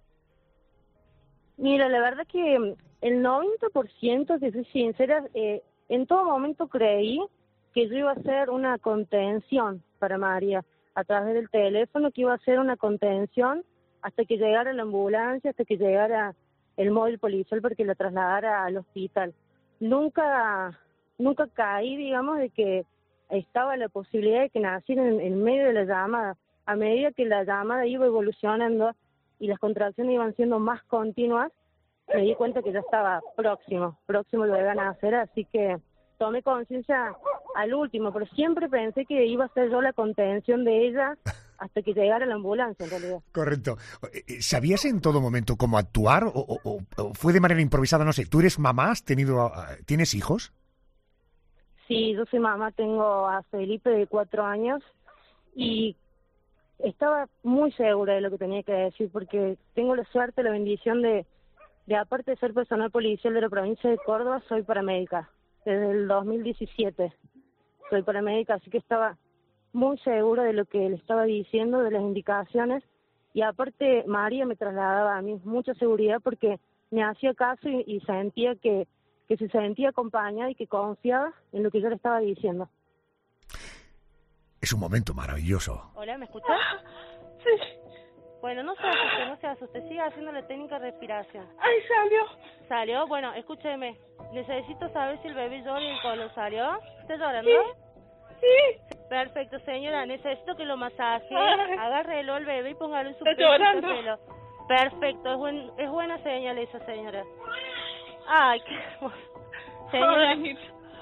Mira, la verdad que el noventa por ciento, si soy sincera, eh, en todo momento creí que yo iba a hacer una contención para María a través del teléfono, que iba a hacer una contención hasta que llegara la ambulancia, hasta que llegara el móvil policial para que la trasladara al hospital. Nunca, nunca caí, digamos, de que estaba la posibilidad de que naciera en, en medio de la llamada. A medida que la llamada iba evolucionando y las contracciones iban siendo más continuas, me di cuenta que ya estaba próximo, próximo lo iban a hacer, así que tomé conciencia al último, pero siempre pensé que iba a ser yo la contención de ella hasta que llegara la ambulancia, en realidad. Correcto. ¿Sabías en todo momento cómo actuar o, o, o fue de manera improvisada? No sé, ¿tú eres mamá? ¿Has tenido, ¿tienes hijos? Sí, yo soy mamá, tengo a Felipe de cuatro años y estaba muy segura de lo que tenía que decir porque tengo la suerte, la bendición de, de aparte de ser personal policial de la provincia de Córdoba, soy paramédica. Desde el dos mil diecisiete soy paramédica, así que estaba muy segura de lo que le estaba diciendo, de las indicaciones, y aparte María me trasladaba a mí mucha seguridad porque me hacía caso y, y sentía que, que se sentía acompañada y que confiaba en lo que yo le estaba diciendo. Es un momento maravilloso. Hola, ¿me escuchas? Sí. Bueno, no se asuste, no se asuste, siga haciendo la técnica de respiración. ¡Ay, salió! ¿Salió? Bueno, escúcheme, necesito saber si el bebé llora y el color salió. ¿Está llorando? Sí. Sí. Perfecto, señora, necesito que lo masaje, Ay. agárrelo al bebé y póngalo en su Está pecho y llorando. pelo. Perfecto, es, buen, es buena señal esa, señora. Ay, qué hermoso. Señora, Ay.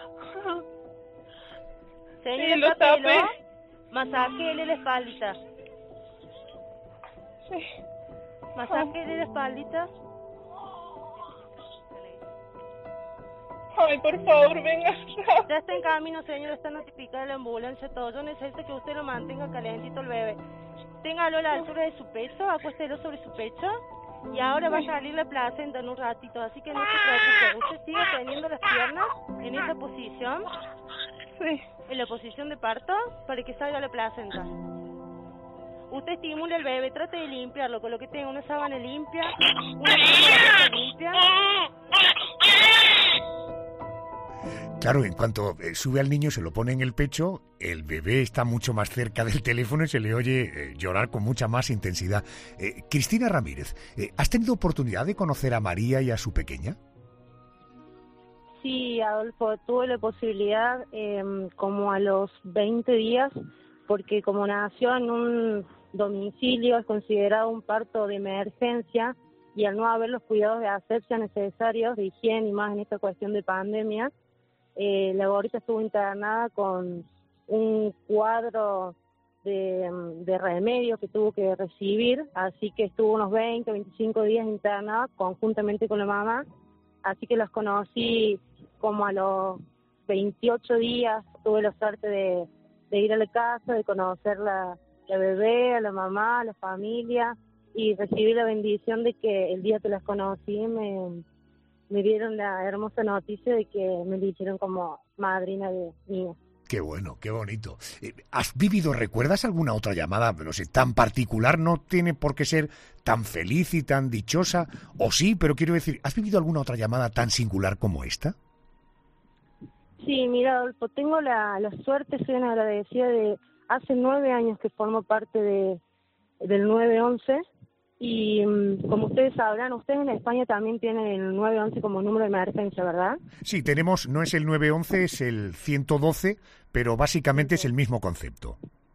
señora, Sí, lo tapelo, tapé. masajele la espaldita. Sí. Masajele la espaldita. Ay, por favor, venga. Ya está en camino, señora, está notificada la ambulancia, todo. Yo necesito que usted lo mantenga calentito el bebé. Téngalo a la altura de su pecho, acuéstelo sobre su pecho y ahora va a salir la placenta en un ratito, así que no se preocupe. Usted sigue teniendo las piernas en esa posición, Sí. en la posición de parto, para que salga la placenta. Usted estimula al bebé, trate de limpiarlo con lo que tenga, una sábana limpia, una sábana limpia. Claro, en cuanto eh, sube al niño, se lo pone en el pecho, el bebé está mucho más cerca del teléfono y se le oye eh, llorar con mucha más intensidad. Eh, Cristina Ramírez, eh, ¿has tenido oportunidad de conocer a María y a su pequeña? Sí, Adolfo, tuve la posibilidad eh, como a los veinte días, porque como nació en un domicilio es considerado un parto de emergencia y al no haber los cuidados de asepsia necesarios, de higiene y más en esta cuestión de pandemia, eh, la gorrita estuvo internada con un cuadro de, de remedios que tuvo que recibir, así que estuvo unos veinte, veinticinco días internada conjuntamente con la mamá, así que los conocí como a los veintiocho días, tuve la suerte de, de ir a la casa, de conocer la, la bebé, a la mamá, a la familia, y recibí la bendición de que el día que las conocí me, me dieron la hermosa noticia de que me eligieron como madrina de mía. Qué bueno, qué bonito. Eh, ¿Has vivido, recuerdas alguna otra llamada, no sé, tan particular? No tiene por qué ser tan feliz y tan dichosa, o sí, pero quiero decir, ¿has vivido alguna otra llamada tan singular como esta? Sí, mira, Adolfo, tengo la, la suerte, soy una agradecida de hace nueve años que formo parte de del nueve once y como ustedes sabrán, ustedes en España también tienen el nueve once como número de emergencia, ¿verdad? Sí, tenemos, no es el nueve once, es el ciento doce, pero básicamente es el mismo concepto.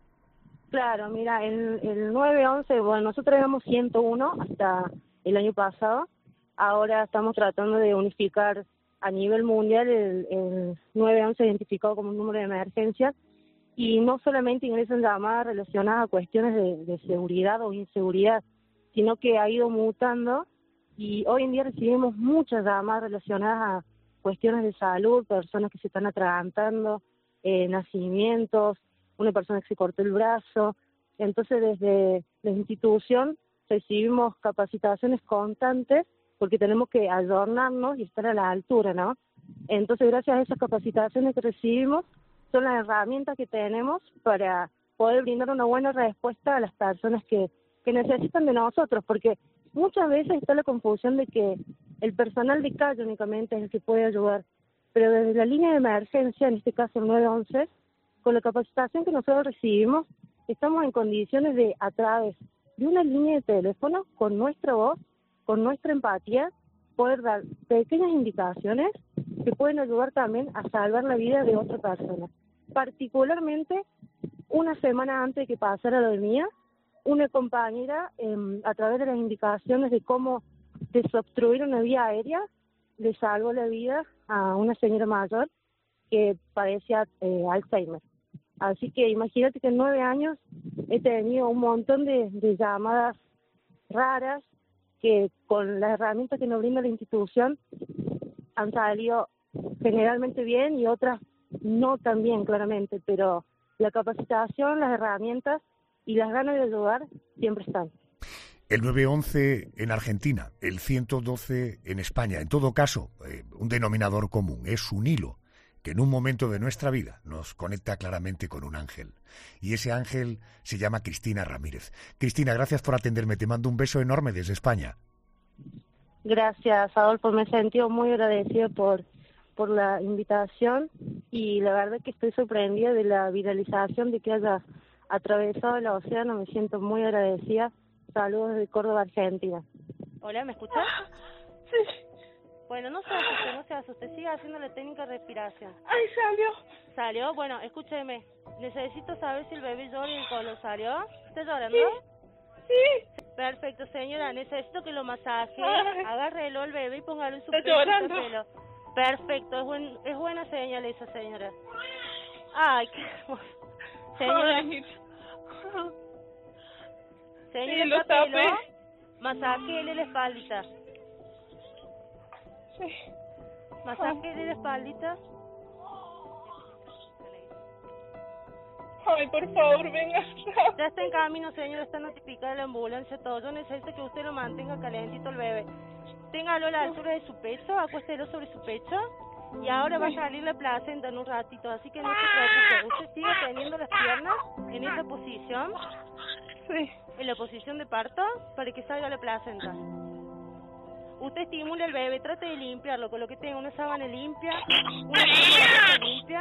Claro, mira, el, el nueve once, bueno, nosotros éramos ciento uno hasta el año pasado, ahora estamos tratando de unificar a nivel mundial el, el nueve once identificado como un número de emergencia y no solamente ingresan llamadas relacionadas a cuestiones de, de seguridad o inseguridad, sino que ha ido mutando y hoy en día recibimos muchas llamadas relacionadas a cuestiones de salud, personas que se están atragantando, eh, nacimientos, una persona que se cortó el brazo. Entonces desde la institución recibimos capacitaciones constantes porque tenemos que adornarnos y estar a la altura, ¿no? Entonces gracias a esas capacitaciones que recibimos son las herramientas que tenemos para poder brindar una buena respuesta a las personas que, que necesitan de nosotros, porque muchas veces está la confusión de que el personal de calle únicamente es el que puede ayudar, pero desde la línea de emergencia, en este caso el nueve once, con la capacitación que nosotros recibimos, estamos en condiciones de, a través de una línea de teléfono, con nuestra voz, con nuestra empatía, poder dar pequeñas indicaciones que pueden ayudar también a salvar la vida de otra persona. Particularmente, una semana antes de que pasara lo de mía, una compañera, eh, a través de las indicaciones de cómo desobstruir una vía aérea, le salvó la vida a una señora mayor que padecía eh, Alzheimer. Así que imagínate que en nueve años he tenido un montón de, de llamadas raras que con las herramientas que nos brinda la institución han salido generalmente bien y otras no tan bien, claramente, pero la capacitación, las herramientas y las ganas de ayudar siempre están. El nueve once en Argentina, el ciento doce en España. En todo caso, eh, un denominador común, es un hilo que en un momento de nuestra vida nos conecta claramente con un ángel. Y ese ángel se llama Cristina Ramírez. Cristina, gracias por atenderme. Te mando un beso enorme desde España. Gracias, Adolfo. Me he sentido muy agradecida por, por la invitación y la verdad que estoy sorprendida de la viralización de que haya atravesado el océano. Me siento muy agradecida. Saludos de Córdoba, Argentina. Hola, ¿me escuchas? Sí. Bueno, no se asuste, no se asuste, siga haciendo la técnica de respiración. Ay, salió. ¿Salió? Bueno, escúcheme, necesito saber si el bebé llora y el color salió. ¿Está llorando? Sí. Sí. Perfecto, señora, necesito que lo masaje, Ay. agárrelo al bebé y póngalo en su Está pecho, llorando. su pelo. Perfecto, es, buen, es buena señal esa, señora. Ay, qué hermoso. Señora, Ay. señora, Sí, lo ¿está pelo? tapé. Masajele la espaldita. Sí. Masajele la espaldita. Ay, por favor, venga. Ya está en camino, señora, está notificada la ambulancia, todo. Yo necesito que usted lo mantenga calentito el bebé. Téngalo a la altura de su pecho, acuéstelo sobre su pecho. Y ahora va a salir la placenta en un ratito, así que no se preocupe. Usted sigue teniendo las piernas en esa posición. Sí. En la posición de parto, para que salga la placenta. Usted estimula al bebé, trate de limpiarlo, con lo que tenga una sábana limpia, una sábana limpia.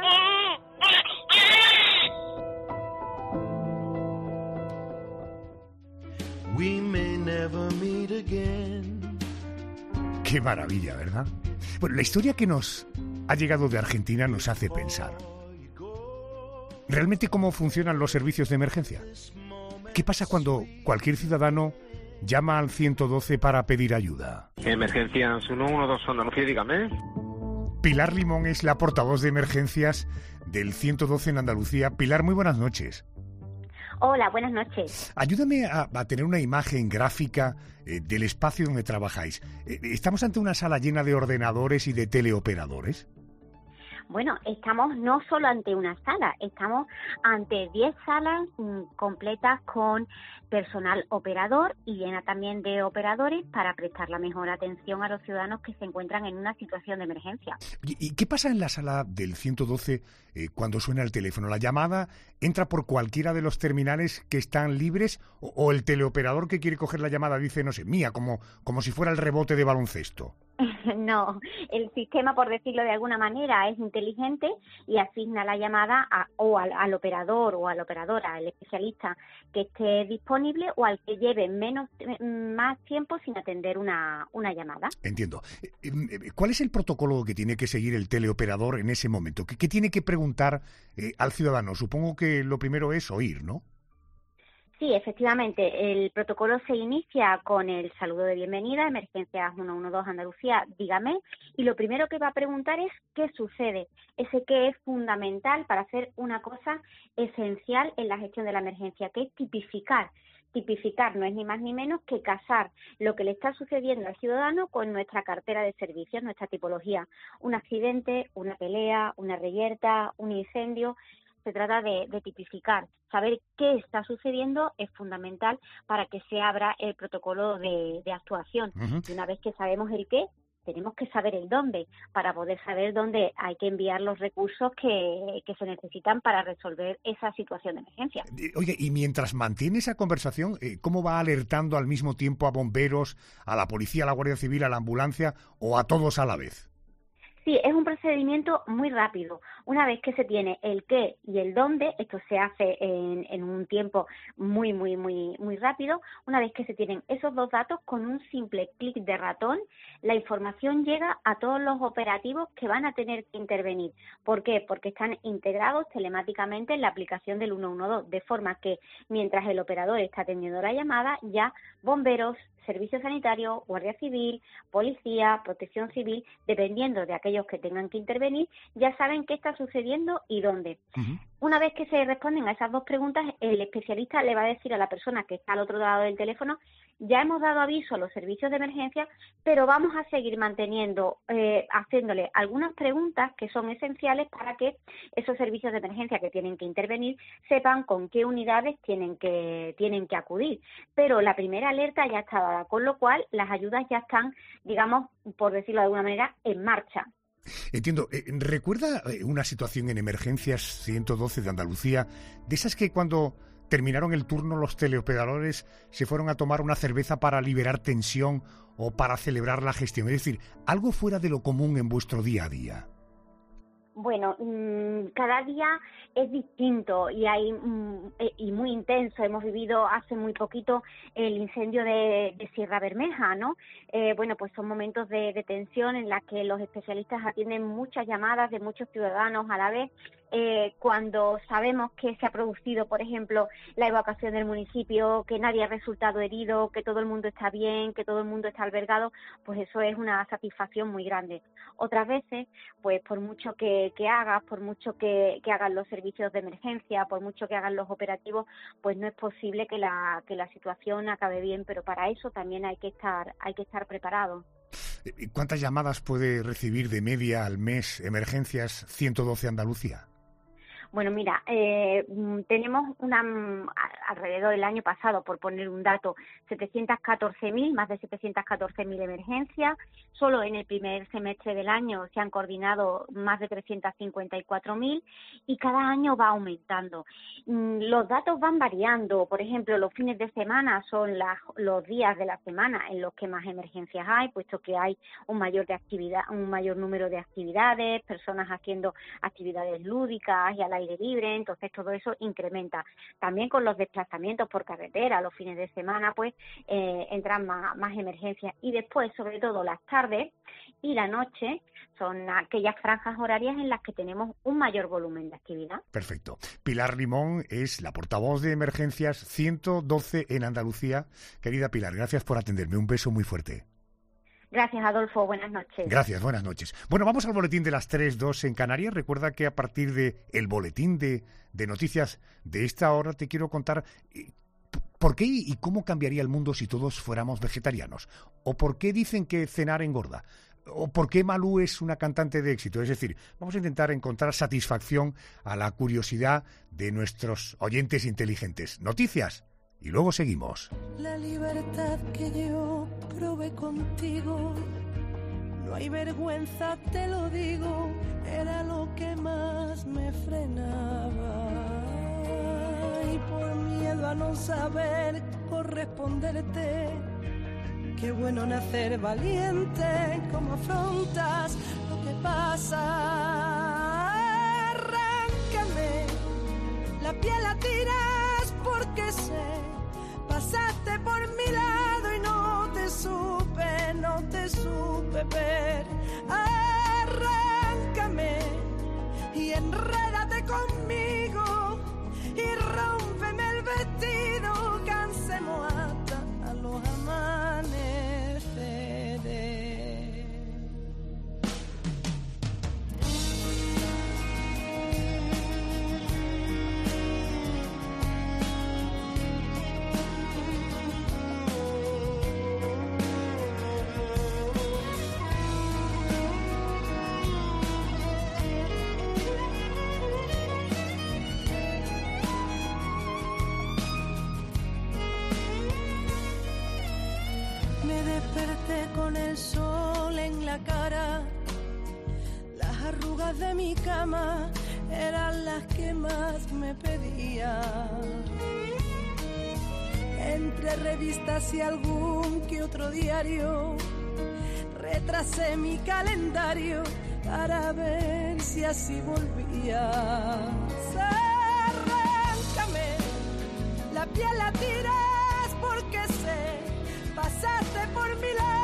We may never meet again. Qué maravilla, ¿verdad? Bueno, la historia que nos ha llegado de Argentina nos hace pensar. ¿Realmente cómo funcionan los servicios de emergencia? ¿Qué pasa cuando cualquier ciudadano llama al ciento doce para pedir ayuda? Emergencias uno uno dos Andalucía, dígame. Pilar Limón es la portavoz de emergencias del ciento doce en Andalucía. Pilar, muy buenas noches. Hola, buenas noches. Ayúdame a, a tener una imagen gráfica eh, del espacio donde trabajáis. Eh, ¿Estamos ante una sala llena de ordenadores y de teleoperadores? Bueno, estamos no solo ante una sala, estamos ante diez salas mmm, completas con personal operador y llena también de operadores para prestar la mejor atención a los ciudadanos que se encuentran en una situación de emergencia. ¿Y, y qué pasa en la sala del ciento doce eh, cuando suena el teléfono? ¿La llamada entra por cualquiera de los terminales que están libres o, o el teleoperador que quiere coger la llamada dice, no sé, mía, como, como si fuera el rebote de baloncesto? No, el sistema, por decirlo de alguna manera, es inteligente y asigna la llamada a, o al, al operador o a la operadora, al especialista que esté disponible o al que lleve menos más tiempo sin atender una, una llamada. Entiendo. ¿Cuál es el protocolo que tiene que seguir el teleoperador en ese momento? ¿Qué, qué tiene que preguntar eh, al ciudadano? Supongo que lo primero es oír, ¿no? Sí, efectivamente, el protocolo se inicia con el saludo de bienvenida, Emergencias ciento doce Andalucía, dígame, y lo primero que va a preguntar es qué sucede, ese qué es fundamental para hacer una cosa esencial en la gestión de la emergencia, que es tipificar. Tipificar no es ni más ni menos que casar lo que le está sucediendo al ciudadano con nuestra cartera de servicios, nuestra tipología. Un accidente, una pelea, una reyerta, un incendio. Se trata de, de tipificar. Saber qué está sucediendo es fundamental para que se abra el protocolo de, de actuación. Uh-huh. Y una vez que sabemos el qué, tenemos que saber el dónde, para poder saber dónde hay que enviar los recursos que, que se necesitan para resolver esa situación de emergencia. Oye, y mientras mantiene esa conversación, ¿cómo va alertando al mismo tiempo a bomberos, a la policía, a la Guardia Civil, a la ambulancia o a todos a la vez? Sí, es un procedimiento muy rápido. Una vez que se tiene el qué y el dónde, esto se hace en, en un tiempo muy, muy, muy, muy rápido. Una vez que se tienen esos dos datos, con un simple clic de ratón, la información llega a todos los operativos que van a tener que intervenir. ¿Por qué? Porque están integrados telemáticamente en la aplicación del ciento doce, de forma que mientras el operador está atendiendo la llamada, ya bomberos, servicios sanitarios, Guardia Civil, Policía, Protección Civil, dependiendo de aquellos que tengan que intervenir, ya saben qué está sucediendo y dónde. Uh-huh. Una vez que se responden a esas dos preguntas, el especialista le va a decir a la persona que está al otro lado del teléfono: ya hemos dado aviso a los servicios de emergencia, pero vamos a seguir manteniendo, eh, haciéndole algunas preguntas que son esenciales para que esos servicios de emergencia que tienen que intervenir sepan con qué unidades tienen que, tienen que acudir. Pero la primera alerta ya está dada, con lo cual las ayudas ya están, digamos, por decirlo de alguna manera, en marcha. Entiendo. ¿Recuerda una situación en Emergencias ciento doce de Andalucía, de esas que cuando terminaron el turno los teleoperadores se fueron a tomar una cerveza para liberar tensión o para celebrar la gestión? Es decir, algo fuera de lo común en vuestro día a día. Bueno, cada día es distinto y hay y muy intenso. Hemos vivido hace muy poquito el incendio de, de Sierra Bermeja, ¿no? Eh, bueno, pues son momentos de, de tensión en las que los especialistas atienden muchas llamadas de muchos ciudadanos a la vez. Eh, cuando sabemos que se ha producido, por ejemplo, la evacuación del municipio, que nadie ha resultado herido, que todo el mundo está bien, que todo el mundo está albergado, pues eso es una satisfacción muy grande. Otras veces, pues por mucho que, que hagas, por mucho que, que hagan los servicios de emergencia, por mucho que hagan los operativos, pues no es posible que la, que la situación acabe bien, pero para eso también hay que estar, hay que estar preparado. ¿Cuántas llamadas puede recibir de media al mes Emergencias ciento doce Andalucía? Bueno, mira, eh, tenemos una alrededor del año pasado, por poner un dato, setecientos catorce mil, más de setecientos catorce mil emergencias. Solo en el primer semestre del año se han coordinado más de trescientos cincuenta y cuatro mil y cada año va aumentando. Los datos van variando. Por ejemplo, los fines de semana son las, los días de la semana en los que más emergencias hay, puesto que hay un mayor de actividad, un mayor número de actividades, personas haciendo actividades lúdicas y al aire libre, entonces todo eso incrementa. También con los desplazamientos por carretera, los fines de semana, pues eh, entran más, más emergencias. Y después, sobre todo, las tardes y la noche son aquellas franjas horarias en las que tenemos un mayor volumen de actividad. Perfecto. Pilar Limón es la portavoz de Emergencias ciento doce en Andalucía. Querida Pilar, gracias por atenderme. Un beso muy fuerte. Gracias, Adolfo. Buenas noches. Gracias, buenas noches. Bueno, vamos al boletín de las tres dos en Canarias. Recuerda que a partir de el boletín de, de noticias de esta hora te quiero contar eh, por qué y cómo cambiaría el mundo si todos fuéramos vegetarianos. O por qué dicen que cenar engorda. O por qué Malú es una cantante de éxito. Es decir, vamos a intentar encontrar satisfacción a la curiosidad de nuestros oyentes inteligentes. Noticias. Y luego seguimos. La libertad que yo probé contigo, no hay vergüenza, te lo digo, era lo que más me frenaba. Y por miedo a no saber corresponderte, Qué bueno nacer valiente, cómo afrontas lo que pasa. Arráncame, la piel la tiras porque sé, pasaste por mi lado y no te supe, no te supe ver. Arráncame y enrédate conmigo y rómpeme el vestido, cansemos hasta los amaneceres. Con el sol en la cara, las arrugas de mi cama eran las que más me pedía. Entre revistas y algún que otro diario, retrasé mi calendario para ver si así volvía. Arráncame, la piel la tiras porque sé, pasaste por mi lado